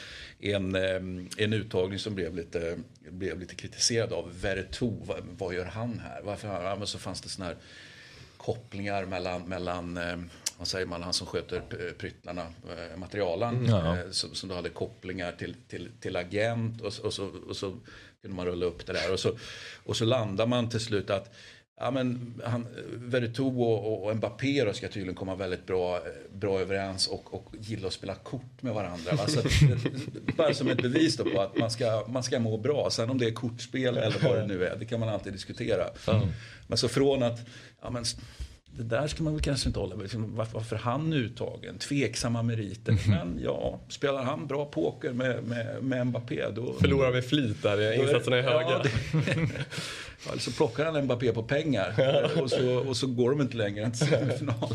en uttagning som blev lite kritiserad av Verretou. Vad gör han här? Varför så fanns det såna här kopplingar mellan vad säger man, han som sköter pryttlarna, materialen, som då hade kopplingar till agent och så kunde man rulla upp det där och så landar man till slut att Verretou och Mbappé då ska tydligen komma väldigt bra överens och gilla att spela kort med varandra. Alltså, bara som ett bevis då på att man ska må bra. Sen om det är kortspel eller vad det nu är, det kan man alltid diskutera. Men så från att det där ska man väl kanske inte hålla med. Varför han uttagen? Tveksamma meriter. Men spelar han bra poker med Mbappé då... Förlorar med flit där, insatserna är höga. Så plockar han Mbappé på pengar och så går de inte längre än till semifinal.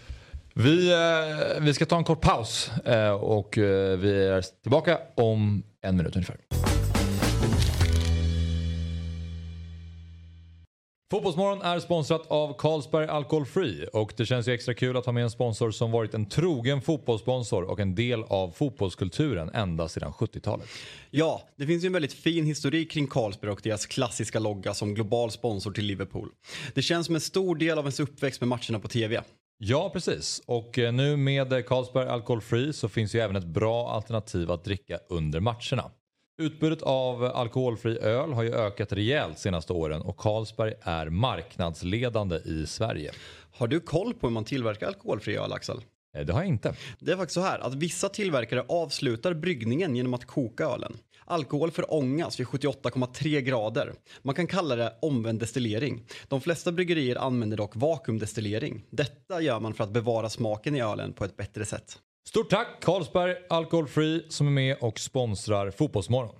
Vi ska ta en kort paus och vi är tillbaka om 1 minut ungefär. Fotbollsmorgon är sponsrat av Carlsberg Alcohol Free och det känns ju extra kul att ha med en sponsor som varit en trogen fotbollssponsor och en del av fotbollskulturen ända sedan 70-talet. Ja, det finns ju en väldigt fin historik kring Carlsberg och deras klassiska logga som global sponsor till Liverpool. Det känns som en stor del av ens uppväxt med matcherna på tv. Ja, precis. Och nu med Carlsberg Alcohol Free så finns ju även ett bra alternativ att dricka under matcherna. Utbudet av alkoholfri öl har ju ökat rejält senaste åren och Carlsberg är marknadsledande i Sverige. Har du koll på hur man tillverkar alkoholfri öl, Axel? Det har jag inte. Det är faktiskt så här att vissa tillverkare avslutar bryggningen genom att koka ölen. Alkohol förångas vid 78,3 grader. Man kan kalla det omvänd destillering. De flesta bryggerier använder dock vakuumdestillering. Detta gör man för att bevara smaken i ölen på ett bättre sätt. Stort tack Carlsberg Alcohol Free som är med och sponsrar Fotbollsmorgon.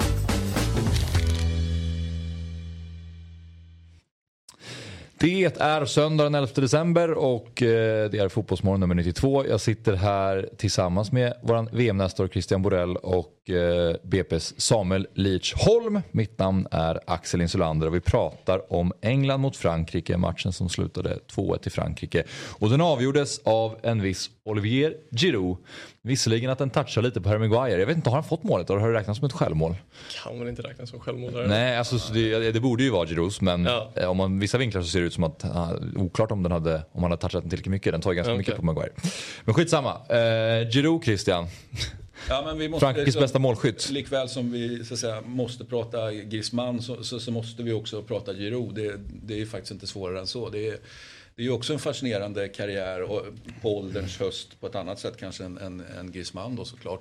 Det är söndag den 11 december och det är Fotbollsmorgon nummer 92. Jag sitter här tillsammans med våran VM-nästor Christian Borell och BP's Samuel Lichholm. Mitt namn är Axel Insulander och vi pratar om England mot Frankrike. Matchen som slutade 2-1 till Frankrike. Och den avgjordes av en viss Olivier Giroud. Visserligen att den touchar lite på Harry Maguire. Jag vet inte, har han fått målet? Eller har det räknats som ett självmål? Kan man inte räkna som självmål? Nej, alltså det borde ju vara Girouds. Men om man vissa vinklar så ser det ut som att oklart om han hade touchat den tillräckligt mycket. Den tar ganska mycket på Maguire. Men skitsamma. Giroud, Christian. Ja, men vi måste, Frankriks bästa målskytt. Likväl som vi så att säga, måste prata Griezmann så måste vi också prata Giroud. Det är ju faktiskt inte svårare än så. Det är ju också en fascinerande karriär och på ålderns höst på ett annat sätt kanske än Griezmann då såklart.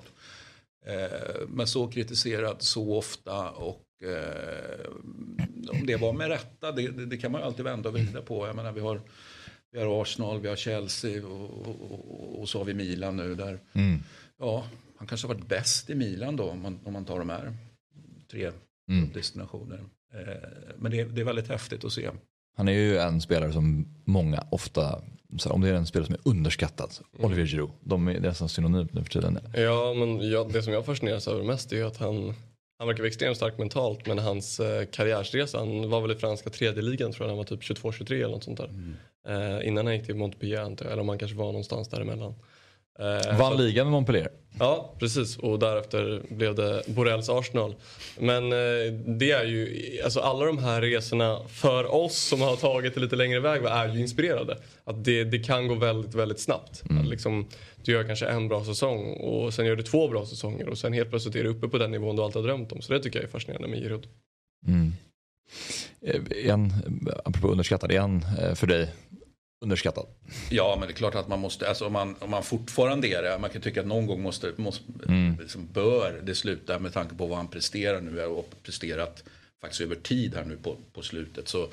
Men så kritiserad så ofta och om det var med rätta, det kan man ju alltid vända och vrida på. Jag menar, vi har Arsenal, vi har Chelsea och så har vi Milan nu där. Ja, han kanske har varit bäst i Milan då om man tar de här 3 destinationer. Men det är väldigt häftigt att se. Han är ju en spelare som många ofta, om det är en spelare som är underskattad, Olivier Giroud, de är nästan synonymt nu för tiden. Ja, men det som jag fascineras över mest är ju att han verkar vara extremt stark mentalt, men hans karriärsresa, han var väl i franska 3:e ligan tror jag, han var typ 22-23 eller något sånt där. Innan han gick till Montpellier, eller om han kanske var någonstans däremellan. Vann ligan med Montpellier. Ja, precis. Och därefter blev det Borrells Arsenal. Men det är ju, alltså alla de här resorna för oss som har tagit det lite längre väg är ju inspirerade. Att det kan gå väldigt, väldigt snabbt. Att liksom, du gör kanske en bra säsong och sen gör du 2 bra säsonger och sen helt plötsligt är du uppe på den nivån du alltid har drömt om. Så det tycker jag är fascinerande med Giroud. Apropå underskattad, är han för dig underskattad? Ja, men det är klart att man måste, alltså om man fortfarande är det, man kan tycka att någon gång måste liksom bör det sluta med tanke på vad han presterar nu och presterat faktiskt över tid här nu på slutet. Så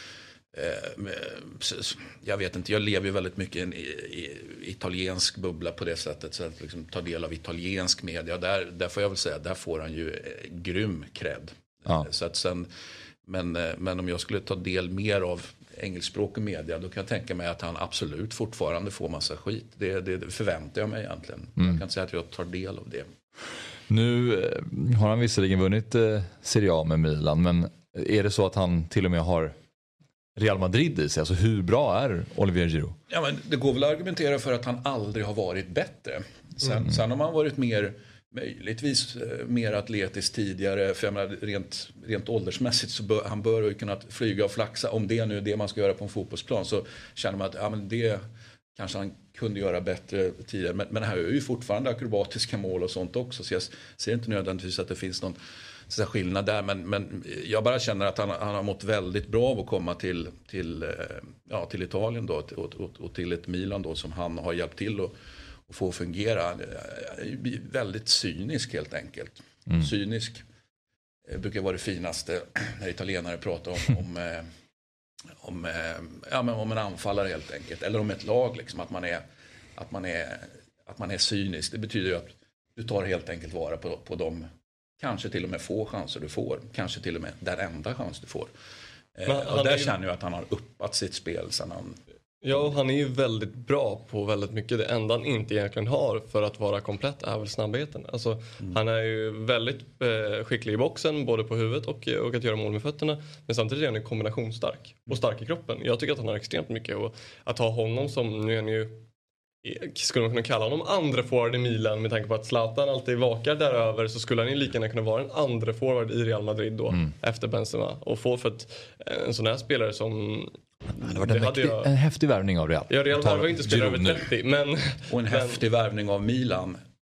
jag vet inte, jag lever ju väldigt mycket i italiensk bubbla på det sättet, så att liksom ta del av italiensk media, där får jag väl säga, där får han ju grym cred. Så att sen, men om jag skulle ta del mer av engelskspråkig media, då kan jag tänka mig att han absolut fortfarande får massa skit. Det förväntar jag mig egentligen. Jag kan inte säga att jag tar del av det. Nu har han visserligen vunnit Serie A med Milan, men är det så att han till och med har Real Madrid i sig? Alltså hur bra är Olivier Giroud? Ja, men det går väl att argumentera för att han aldrig har varit bättre. Sen har man varit möjligtvis mer atletisk tidigare. För jag menar, rent åldersmässigt så han bör ju kunna flyga och flaxa. Om det nu är det man ska göra på en fotbollsplan, så känner man att men det kanske han kunde göra bättre tidigare. Men här är ju fortfarande akrobatiska mål och sånt också. Så jag ser inte nödvändigtvis att det finns någon så skillnad där. Men jag bara känner att han har mått väldigt bra av att komma till Italien då, och till ett Milan då, som han har hjälpt till att få fungera. Väldigt cynisk helt enkelt. Cynisk brukar vara det finaste när italienare pratar om en anfallare helt enkelt. Eller om ett lag liksom, att man är cynisk. Det betyder ju att du tar helt enkelt vara på de kanske till och med få chanser du får. Kanske till och med den enda chans du får. Och där känner jag att han har uppat sitt spel sen han... Ja, och han är ju väldigt bra på väldigt mycket. Det enda han inte egentligen har för att vara komplett är väl snabbheten. Alltså, han är ju väldigt skicklig i boxen, både på huvudet och att göra mål med fötterna. Men samtidigt är han ju kombinationsstark och stark i kroppen. Jag tycker att han har extremt mycket. Och att ha honom som, nu är han ju, skulle man kunna kalla honom andra forward i Milan, med tanke på att Zlatan alltid vakar däröver, så skulle han ju lika gärna kunna vara en andra forward i Real Madrid då, efter Benzema. Och få för en sån här spelare som... Det var en häftig värvning av Real. Ja, Real var inte spelare över 30. Men, och en häftig värvning av Milan.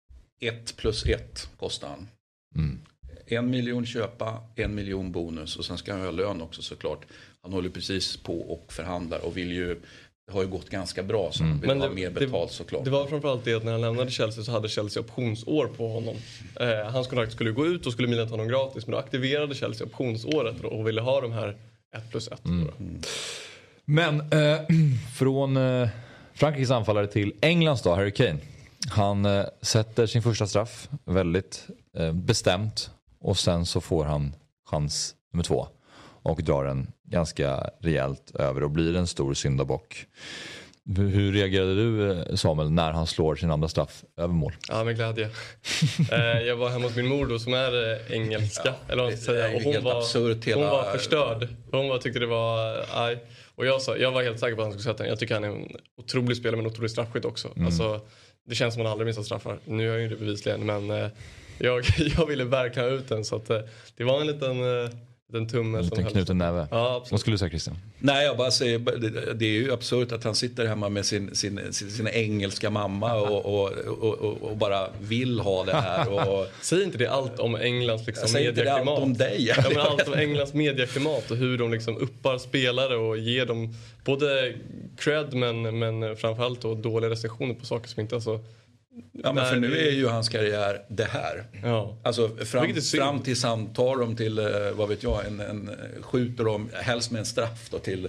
1+1 kostar han. 1 miljon köpa, 1 miljon bonus. Och sen ska han ha lön också såklart. Han håller precis på och förhandlar och vill ju... Det har ju gått ganska bra, så han vill ha mer betalt såklart. Det var framförallt det att när han lämnade Chelsea så hade Chelsea optionsår på honom. Hans kontrakt skulle gå ut och skulle Milan ta honom gratis. Men då aktiverade Chelsea optionsåret och ville ha de här 1+1. Men från Frankrikes anfallare till Englands då, Harry Kane. Han sätter sin första straff väldigt bestämt. Och sen så får han chans nummer 2. Och drar den ganska rejält över och blir en stor syndabock. Hur reagerade du, Samuel, när han slår sin andra straff över mål? Ja, med glädje. Jag var hemma hos min mor då, som är engelska. Eller vad man ska säga. Och hon var förstörd. Hon tyckte det var... Och jag var helt säker på att han skulle sätta den. Jag tycker han är en otrolig spelare, men otrolig straffskytt också. Alltså, det känns som att han aldrig missar straffar. Nu är jag ju det bevisligen, men jag ville verkligen ha ut den. Så att, det var en liten tumme. En liten knuten näve. Ja, vad skulle du säga, Christian? Nej, jag bara säger, det är ju absurt att han sitter hemma med sin engelska mamma och bara vill ha det här. Och... Säg inte det allt om Englands liksom, medieklimat. Allt om dig. Ja, men allt om Englands medieklimat och hur de liksom uppar spelare och ger dem både cred men framförallt då dåliga recensioner på saker som inte är så... Ja, men för nu är ju hans karriär det här. Ja. Alltså fram tills han tar dem till, vad vet jag, skjuter dem helst med en straff då till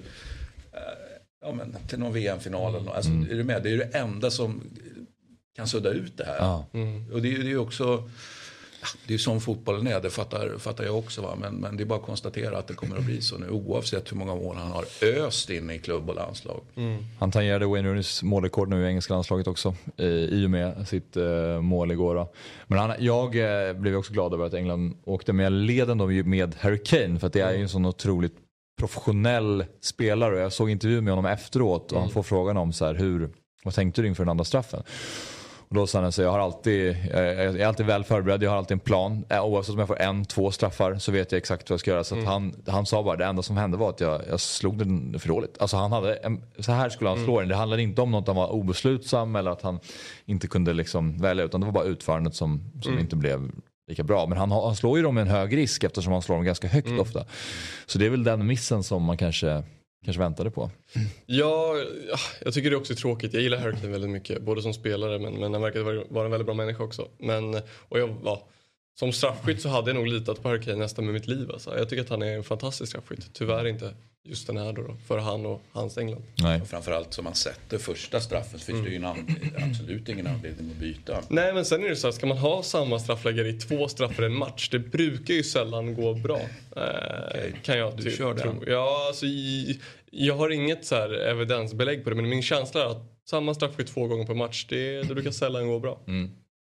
någon VM-final. Alltså, är du med? Det är ju det enda som kan sudda ut det här. Ja. Och det är ju också... Det är som fotbollen är, det fattar jag också. Va? Men det är bara att konstatera att det kommer att bli så nu, oavsett hur många mål han har öst in i klubb och landslag. Han tangerade Wayne Rooneys målrekord nu i engelska landslaget också, i och med sitt mål igår då. Men jag blev också glad över att England åkte med leden då med Harry Kane, för att det är ju en sån otroligt professionell spelare. Och jag såg intervju med honom efteråt och han får frågan om så här, vad tänkte du inför den andra straffen? Och då sa han så jag är alltid väl förberedd, jag har alltid en plan. Oavsett om jag får 1-2 straffar så vet jag exakt vad jag ska göra. Så att han sa bara, det enda som hände var att jag slog den för dåligt. Alltså han hade så här skulle han slå den. Det handlade inte om något att han var obeslutsam eller att han inte kunde liksom välja, utan det var bara utförandet som inte blev lika bra. Men han slår ju dem med en hög risk eftersom han slår dem ganska högt ofta. Så det är väl den missen som man kanske väntade på. Ja, jag tycker det också är tråkigt. Jag gillar Harry Kane väldigt mycket, både som spelare men han verkade vara en väldigt bra människa också. Som straffskytt så hade jag nog litat på Harry Kane nästan med mitt liv. Alltså. Jag tycker att han är en fantastisk straffskytt. Tyvärr inte just den här då för han och hans England. Nej. Och framförallt som man sätter första straffen så finns det ju absolut ingen anledning att byta. Nej, men sen är det så här, ska man ha samma straffläggare i 2 straffar i en match, det brukar ju sällan gå bra. Kan jag tro. Ja, alltså, jag har inget så här evidensbelägg på det, men min känsla är att samma straffskytt 2 gånger på match, det brukar sällan gå bra.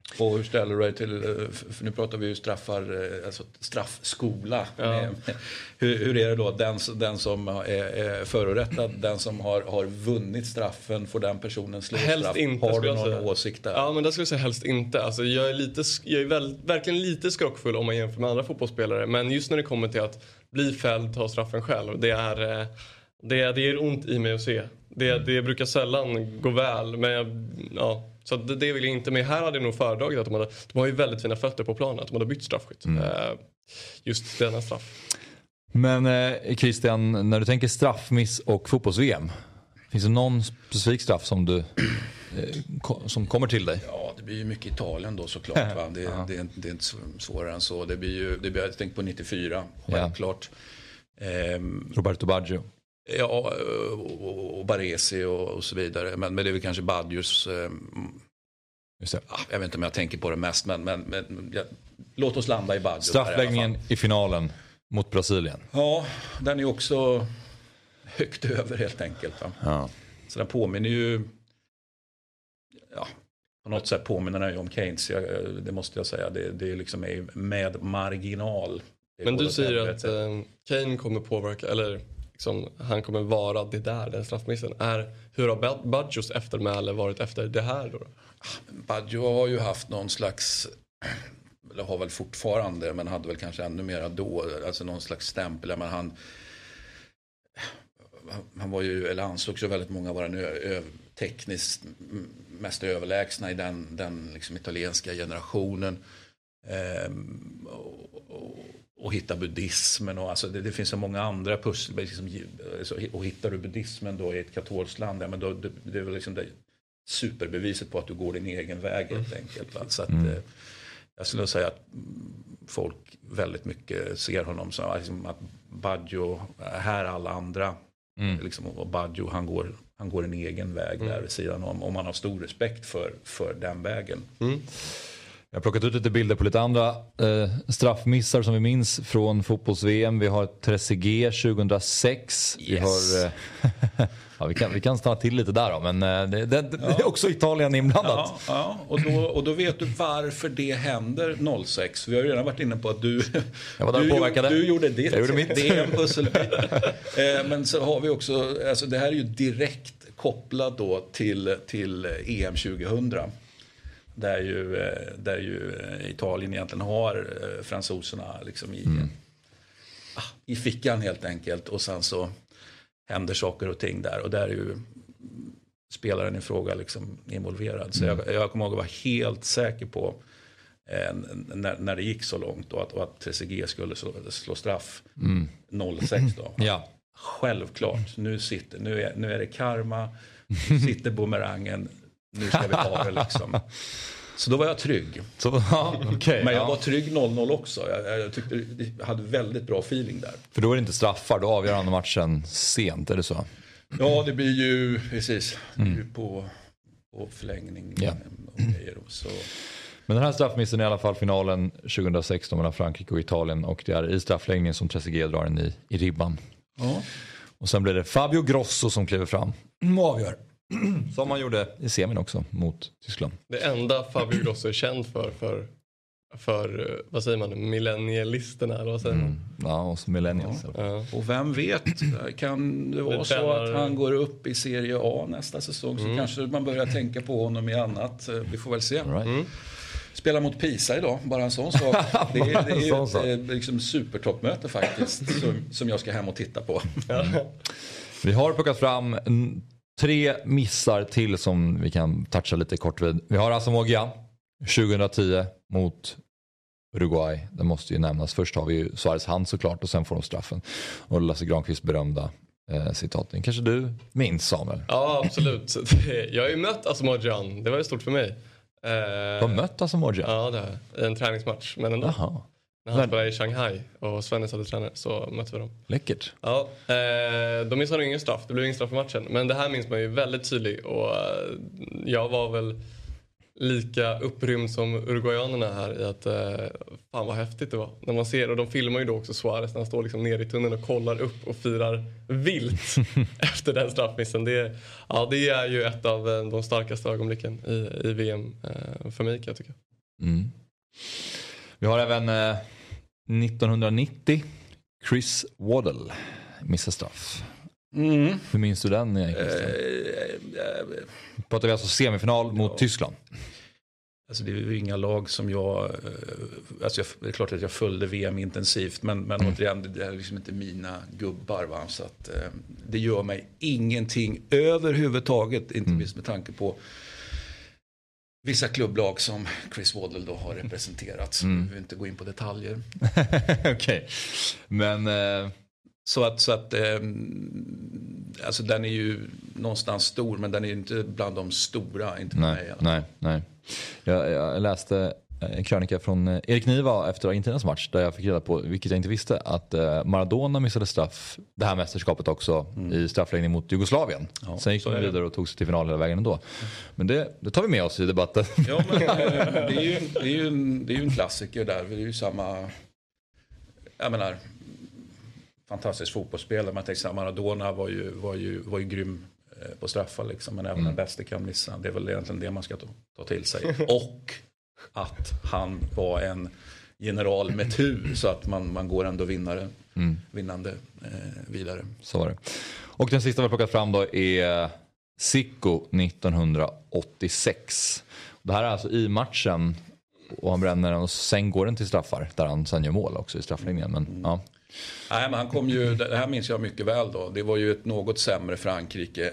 Och hur ställer du dig till, för nu pratar vi ju straffar, alltså straffskola. Ja. Hur är det då, den som är förorättad, den som har vunnit straffen, får den personen slå straff? Inte, har du någon åsikt där? Ja, men det skulle jag säga helst inte. Alltså, jag är verkligen lite skrockfull om man jämför med andra fotbollsspelare. Men just när det kommer till att bli fälld, ta straffen själv, det är ont i mig att se. Det brukar sällan gå väl, men så det vill jag inte. Men här hade jag nog föredragit att de har ju väldigt fina fötter på planen, att de hade bytt straffskytt. Just denna straff. Men Christian, när du tänker straffmiss och fotbolls-VM, finns det någon specifik straff som som kommer till dig? Ja, det blir ju mycket Italien då såklart. Va? Det är inte svårare än så. Det blir jag tänkte på 94, självklart. Roberto Baggio. Ja, och Baresi och så vidare. Men det är väl kanske Baggios. Jag vet inte om jag tänker på det mest. Men låt oss landa i Baggio. Straffläggningen i finalen mot Brasilien. Ja, den är också högt över helt enkelt. Va? Ja. Så den påminner ju... Ja, på något sätt påminner den ju om Keynes. Det måste jag säga. Det är liksom med marginal. Men du säger att Kane kommer påverka, eller... Liksom, han kommer vara den straffmissen. Hur har Baggios eftermäle varit efter det här då? Baggio har ju haft någon slags, eller har väl fortfarande, men hade väl kanske ännu mer då, alltså någon slags stämpel. Men han var ju, eller ansågs ju väldigt många vara tekniskt mest överlägsna i den liksom italienska generationen. Och hitta buddhismen och alltså det finns så många andra pussel liksom, och hittar du buddhismen då i ett katolskt land, men då det är väl liksom det superbeviset på att du går din egen väg helt enkelt. Va? Så att jag skulle säga att folk väldigt mycket ser honom som liksom, att Baggio här alla andra liksom, och Baggio han går en egen väg där vid sidan om man har stor respekt för den vägen. Jag har plockat ut lite bilder på lite andra straffmissar som vi minns från fotbolls-VM. Vi har Trezeguet 2006. Yes. Vi har, vi kan stanna till lite där då, men det är också Italien inblandat. Ja, och då vet du varför det händer 06. Vi har ju redan varit inne på att du gjorde ditt. Jag gjorde mitt. Det är en pusselbit. Men så har vi också, alltså det här är ju direkt kopplat då till EM 2000. Där ju Italien egentligen har fransoserna liksom i fickan helt enkelt. Och sen så händer saker och ting där. Och där är ju spelaren i fråga liksom involverad. Så jag kommer ihåg att vara helt säker på när det gick så långt. Och att Trezeguet skulle slå straff 06 då. Ja. Självklart. Nu är det karma. Nu sitter bumerangen. Nu ska vi ta det liksom. Så då var jag trygg. Men jag var trygg 0-0 också. Jag tyckte jag hade väldigt bra feeling där. För då är det inte straffar, då avgör han matchen sent, är det så? Ja, det blir ju precis på förlängning. Ja. Så. Men den här straffmissen är i alla fall finalen 2016 mellan Frankrike och Italien. Och det är i straffläggningen som Trezeguet drar den i ribban. Ja. Och sen blir det Fabio Grosso som kliver fram och avgör. Som man gjorde i semin också mot Tyskland. Det enda Fabio Grosso är känd för vad säger man, millennialisterna eller vad säger man? Ja, och millennials. Ja. Och vem vet, kan det vara så att han går upp i Serie A nästa säsong, så kanske man börjar tänka på honom i annat. Vi får väl se. Spela mot Pisa idag, bara en sån sak. Det är ju ett liksom supertoppmöte faktiskt som jag ska hem och titta på. Vi har plockat fram 3 missar till som vi kan toucha lite kort vid. Vi har Asamoah 2010 mot Uruguay. Det måste ju nämnas. Först har vi ju Suarez hand såklart och sen får de straffen. Och Lasse Granqvist berömda citaten. Kanske du minns, Samuel? Ja, absolut. Jag har ju mött Asamoah Gyan. Det var ju stort för mig. Du har mött Asamoah Gyan? Ja, det har i en träningsmatch. Men ändå. Jaha. När han spelade i Shanghai och Svennis hade tränare, så mötte vi dem. Läckert. Ja, de missade ingen straff. Det blev ingen straff i matchen. Men det här minns man ju väldigt tydligt. Och jag var väl lika upprymd som uruguayanerna här i att fan vad häftigt det var. När man ser, och de filmar ju då också Suarez när han står liksom ner i tunneln och kollar upp och firar vilt efter den straffmissen. Det är ju ett av de starkaste ögonblicken i VM för mig, kan jag tycka. Vi har även 1990 Chris Waddle missar straff. Hur minns du den? Pratar vi alltså semifinal mot Tyskland? Alltså det är ju inga lag som alltså det är klart att jag följde VM intensivt, men återigen, det är liksom inte mina gubbar, va? Så att det gör mig ingenting överhuvudtaget, inte minst med tanke på vissa klubblag som Chris Waddle då har representerat. Så vi vill inte gå in på detaljer. Okej. Men så att alltså den är ju någonstans stor, men den är ju inte bland de stora, inte för mig. Nej. Jag läste en krönika från Erik Niva efter Argentinas match där jag fick reda på, vilket jag inte visste, att Maradona missade straff det här mästerskapet också i straffläggning mot Jugoslavien. Sen gick de vidare och tog sig till final hela vägen ändå. Men det tar vi med oss i debatten. Ja, men det är ju en klassiker där. Det är ju samma, jag menar, fantastisk fotbollsspelare. Man tänker att Maradona var ju grym på straffar liksom, men även den bästa kan missa. Det är väl egentligen det man ska ta till sig. Och att han var en general med tur, så att man går ändå vinnande vidare. Så var det. Och den sista vi har plockat fram då är Zico 1986. Det här är alltså i matchen, och han bränner den och sen går den till straffar där han sen gör mål också i straffläggningen. Men ja. Nej, men han kom ju, det här minns jag mycket väl då. Det var ju ett något sämre Frankrike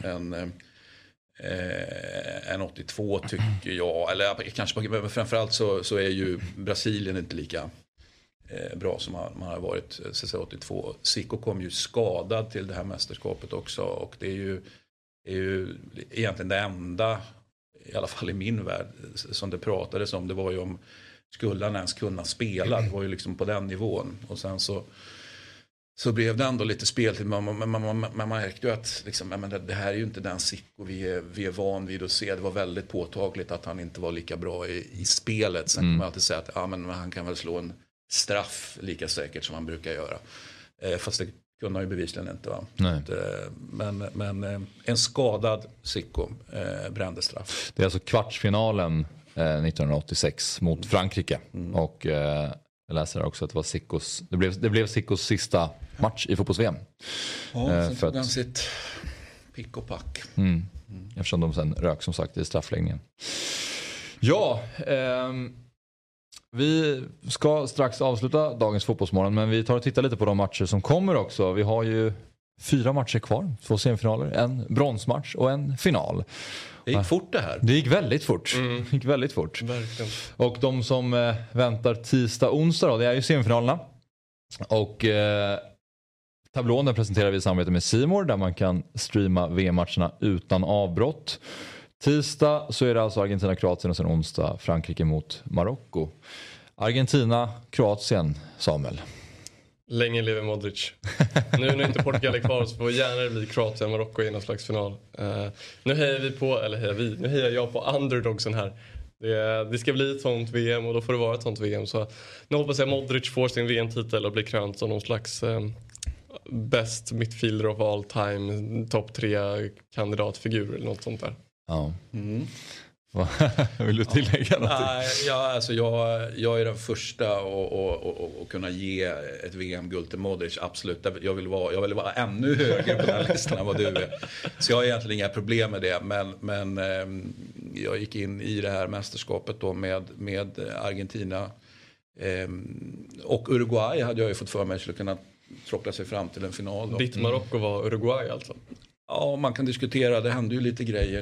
än 82 tycker jag. Eller kanske, men framförallt så är ju Brasilien inte lika bra som man har varit 82. Zico kom ju skadad till det här mästerskapet också, och det är ju egentligen det enda, i alla fall i min värld, som det pratades om. Det var ju om skulle han ens kunna spela. Det var ju liksom på den nivån. Och sen så blev det ändå lite spel till. Man märkte ju att liksom, det här är ju inte den Zico vi är van vid att se. Det var väldigt påtagligt att han inte var lika bra i spelet. Sen kan man alltid säga att men han kan väl slå en straff lika säkert som han brukar göra. Fast det kunde han ju bevisligen inte. Va? Nej. Men en skadad Zico brände straff. Det är alltså kvartsfinalen 1986 mot Frankrike. Och jag läser också att det var det blev Zicos sista match i fotbolls-VM. Ja, sen tog han sitt pick och pack. Eftersom de sen rök som sagt i straffläggningen. Ja, vi ska strax avsluta dagens fotbollsmorgon, men vi tar och tittar lite på de matcher som kommer också. Vi har ju 4 matcher kvar, 2 semifinaler, en bronsmatch och en final. Det gick fort det här. Det gick väldigt fort. Det gick väldigt fort. Verkligen. Och de som väntar tisdag, onsdag då, det är ju semifinalerna. Och tablån presenterar vi i samarbete med C More, där man kan streama VM-matcherna utan avbrott. Tisdag så är det alltså Argentina-Kroatien och sen onsdag Frankrike mot Marocko. Argentina-Kroatien, Samuel. Länge lever Modric. Nu när inte Portugal är kvar så får gärna bli Kroatien och Marocko i någon slags final. Nu hejar jag på underdogsen här. Det ska bli ett sånt VM och då får det vara ett sånt VM. Så nu hoppas jag Modric får sin VM-titel och blir krönt som någon slags best midfielder of all time, topp 3 kandidatfigur eller något sånt där. Ja. Vill du tillägga något? Nej, jag är den första att kunna ge ett VM-guld till Modric, absolut. Jag vill vara ännu högre på den listan än vad du är. Så jag har egentligen inga problem med det, men jag gick in i det här mästerskapet då med Argentina och Uruguay hade jag ju fått för mig skulle kunna tråckla sig fram till en final då. Ditt Marocko var Uruguay alltså? Ja, man kan diskutera. Det hände ju lite grejer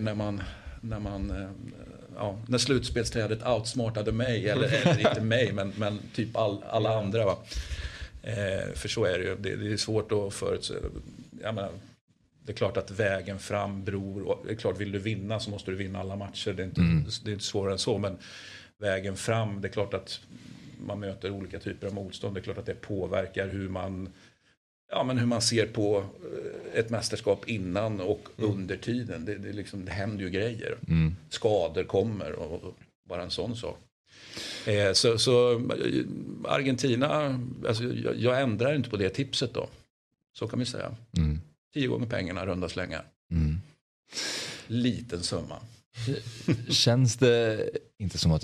när slutspelsträdet outsmartade mig, eller inte mig, men typ alla andra, va? För så är det ju. Det är svårt att förutse. Jag menar, det är klart att vägen fram beror, det är klart, vill du vinna så måste du vinna alla matcher. Det är inte svårare än så, men vägen fram, det är klart att man möter olika typer av motstånd. Det är klart att det påverkar hur man ser på ett mästerskap innan och under tiden. Det händer ju grejer. Skador kommer och bara en sån sak. Så Argentina, alltså jag ändrar inte på det tipset då. Så kan vi säga. 10 gånger pengarna, runda slängar. Liten summa. Känns det inte som att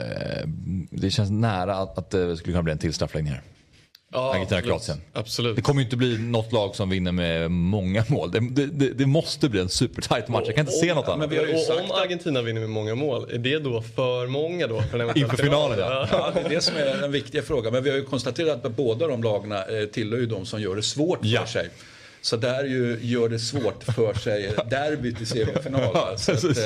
det känns nära att det skulle kunna bli en till straffläggning här? Ja, Argentina-Kroatien. Absolut. Det kommer ju inte bli något lag som vinner med många mål. Det måste bli en supertight match. Jag kan inte se något annat. Om Argentina vinner med många mål, är det då för många då? Inför finalen, ja. Det är det som är den viktiga frågan. Men vi har ju konstaterat att båda de lagarna tillhör ju de som gör det svårt för sig. Så där gör det svårt för sig derbyt i semifinal.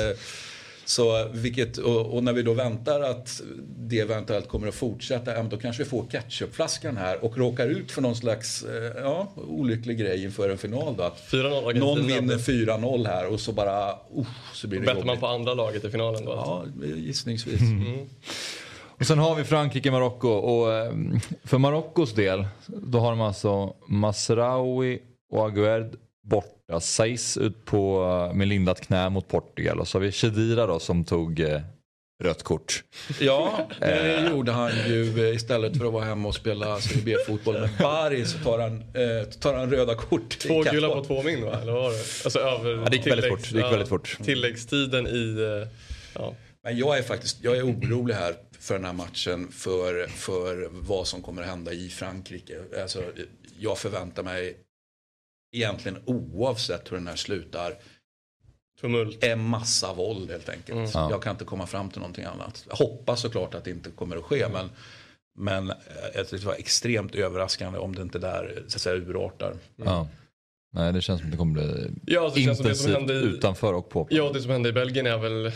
Så vilket, och när vi då väntar att det eventuellt kommer att fortsätta, då kanske vi får ketchupflaskan här och råkar ut för någon slags olycklig grej inför en final då. 4-0 någon vinner 4-0 här och så bara så blir det jobbigt. Man på andra laget i finalen då? Ja, gissningsvis. Och sen har vi Frankrike-Marocko, och för Marockos del då har de alltså Masraoui och Aguerd borta, Saiz ut med lindat knä mot Portugal, och så har vi Chedira då som tog rött kort. Ja, det gjorde han ju istället för att vara hemma och spela Serie B-fotboll med Bari, så tar han röda kort. 2 gula på 2 min, va? Eller var det? Alltså det gick väldigt fort. Tilläggstiden i... Men jag är orolig här för den här matchen för vad som kommer hända i Frankrike. Alltså, jag förväntar mig egentligen oavsett hur den här slutar tumult, en massa våld helt enkelt. Jag kan inte komma fram till någonting annat. Jag hoppas såklart att det inte kommer att ske, men det var extremt överraskande om det inte där så att säga urartar. Ja. Nej, det känns som att det kommer bli intensivt utanför och på. Ja, det som hände i Belgien är väl...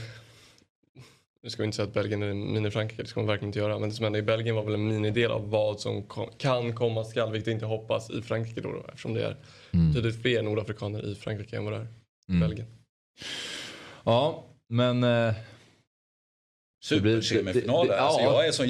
Nu ska vi inte säga att Belgien är mini-Frankrike, det ska man verkligen inte göra. Men det som hände i Belgien var väl en minidel av vad som kan komma skall, vilket inte hoppas i Frankrike då, eftersom det är tydligt fler nordafrikaner i Frankrike än vad det är i Belgien. Ja, men... Supersemifinal. Alltså, jag är så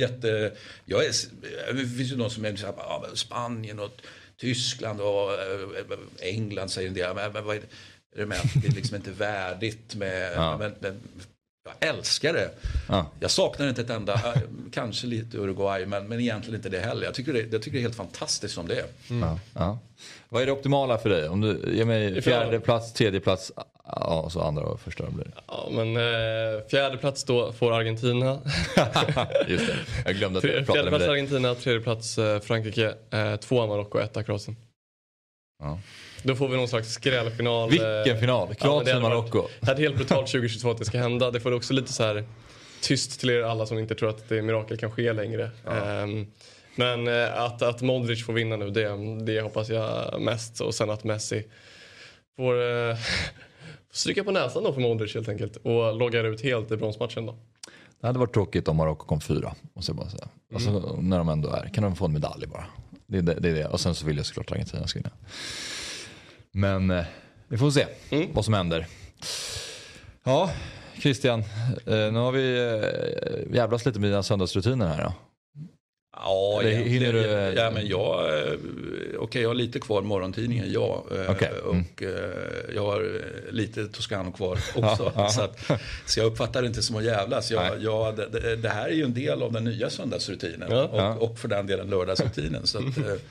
det finns ju någon som är Spanien och Tyskland och England säger en del. Men vad är det med? Det är liksom inte värdigt med... Jag älskar det. Jag saknar inte ett enda, kanske lite Uruguay, men egentligen inte det heller. Jag tycker det är helt fantastiskt som det är. Vad är det optimala för dig? Om du ger mig 4:e plats, 3:e plats, och så andra och första blir det. Ja, men 4:e plats då får Argentina. Just det, jag glömde att jag pratade med dig. 4:e plats Argentina, 3:e plats Frankrike, 2 Marocko, 1 Kroatien. Ja. Då får vi någon slags skrällfinal. Vilken final? Kroatien-Marocko. Det är helt brutalt 2022 att det ska hända. Det får också lite så här tyst till er alla som inte tror att det mirakel kan ske längre. Men att Modric får vinna nu, det hoppas jag mest. Och sen att Messi får stryka på näsan då för Modric helt enkelt. Och loggar ut helt i bronsmatchen då. Det hade varit tråkigt om Marocko kom 4, måste jag bara säga. Alltså, när de ändå är. Kan de få en medalj bara? Det är det. Och sen så vill jag såklart Argentina ska vinna. Men vi får se vad som händer. Ja, Christian, nu har vi jävlas lite med dina söndagsrutiner här då. Ja, men jag har lite kvar morgontidningen, och jag har lite Toscano kvar också. Så jag uppfattar det inte som att jävlas. Det här är ju en del av den nya söndagsrutinen och för den delen lördagsrutinen. Så att,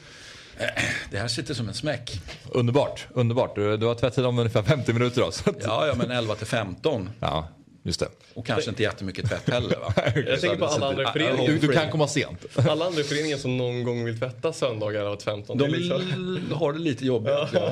det här sitter som en smäck. Underbart. Du har tvättid om ungefär 50 minuter då. Så att... Ja, men 11-15. Ja, just det. Och kanske inte jättemycket tvätt heller, va? Jag tänker på alla andra föreningar. Du kan komma sent. Alla andra föreningar som någon gång vill tvätta söndagar 11-15. De har det lite jobbigt.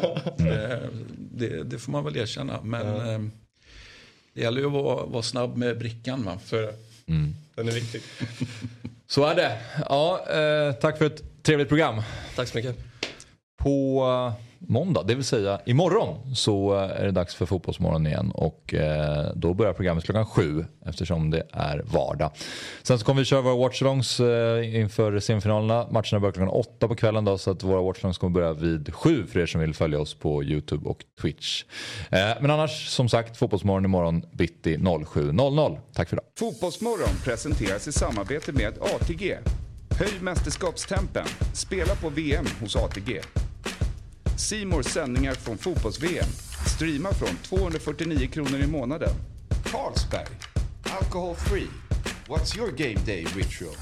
Det får man väl erkänna. Men det gäller ju att vara snabb med brickan, va? Så är det. Den är viktig. Så är det. Ja, tack för ett trevligt program. Tack så mycket. På måndag, det vill säga imorgon, så är det dags för Fotbollsmorgon igen. Och då börjar programmet klockan 7 eftersom det är vardag. Sen så kommer vi köra våra watchalongs inför semifinalerna. Matcherna börjar klockan 8 på kvällen då, så att våra watchalongs kommer börja vid 7 för er som vill följa oss på YouTube och Twitch. Men annars, som sagt, Fotbollsmorgon imorgon bitti 07.00. Tack för idag. Fotbollsmorgon presenteras i samarbete med ATG. Höj mästerskapstempen. Spela på VM hos ATG. C More sändningar från fotbolls-VM. Streama från 249 kronor i månaden. Carlsberg. Alcohol free. What's your game day ritual?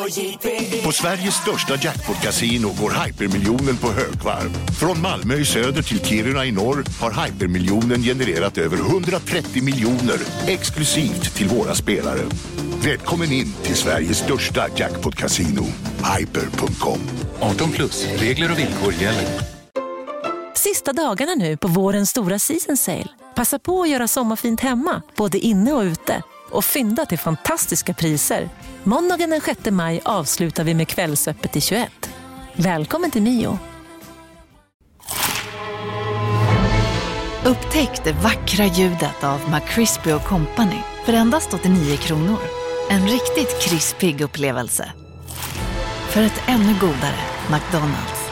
På Sveriges största jackpot-casino går hypermiljonen på högvarv. Från Malmö i söder till Kiruna i norr har hypermiljonen genererat över 130 miljoner exklusivt till våra spelare. Välkommen in till Sveriges största jackpot-casino, hyper.com. 18+, regler och villkor gäller. Sista dagarna nu på vårens stora season sale. Passa på att göra sommarfint hemma, både inne och ute. Och fynda till fantastiska priser. Måndagen den 6 maj avslutar vi med kvällsöppet i 21. Välkommen till Mio. Upptäck det vackra ljudet av McCrispy & Company för endast 89 kronor. En riktigt krispig upplevelse. För ett ännu godare McDonald's.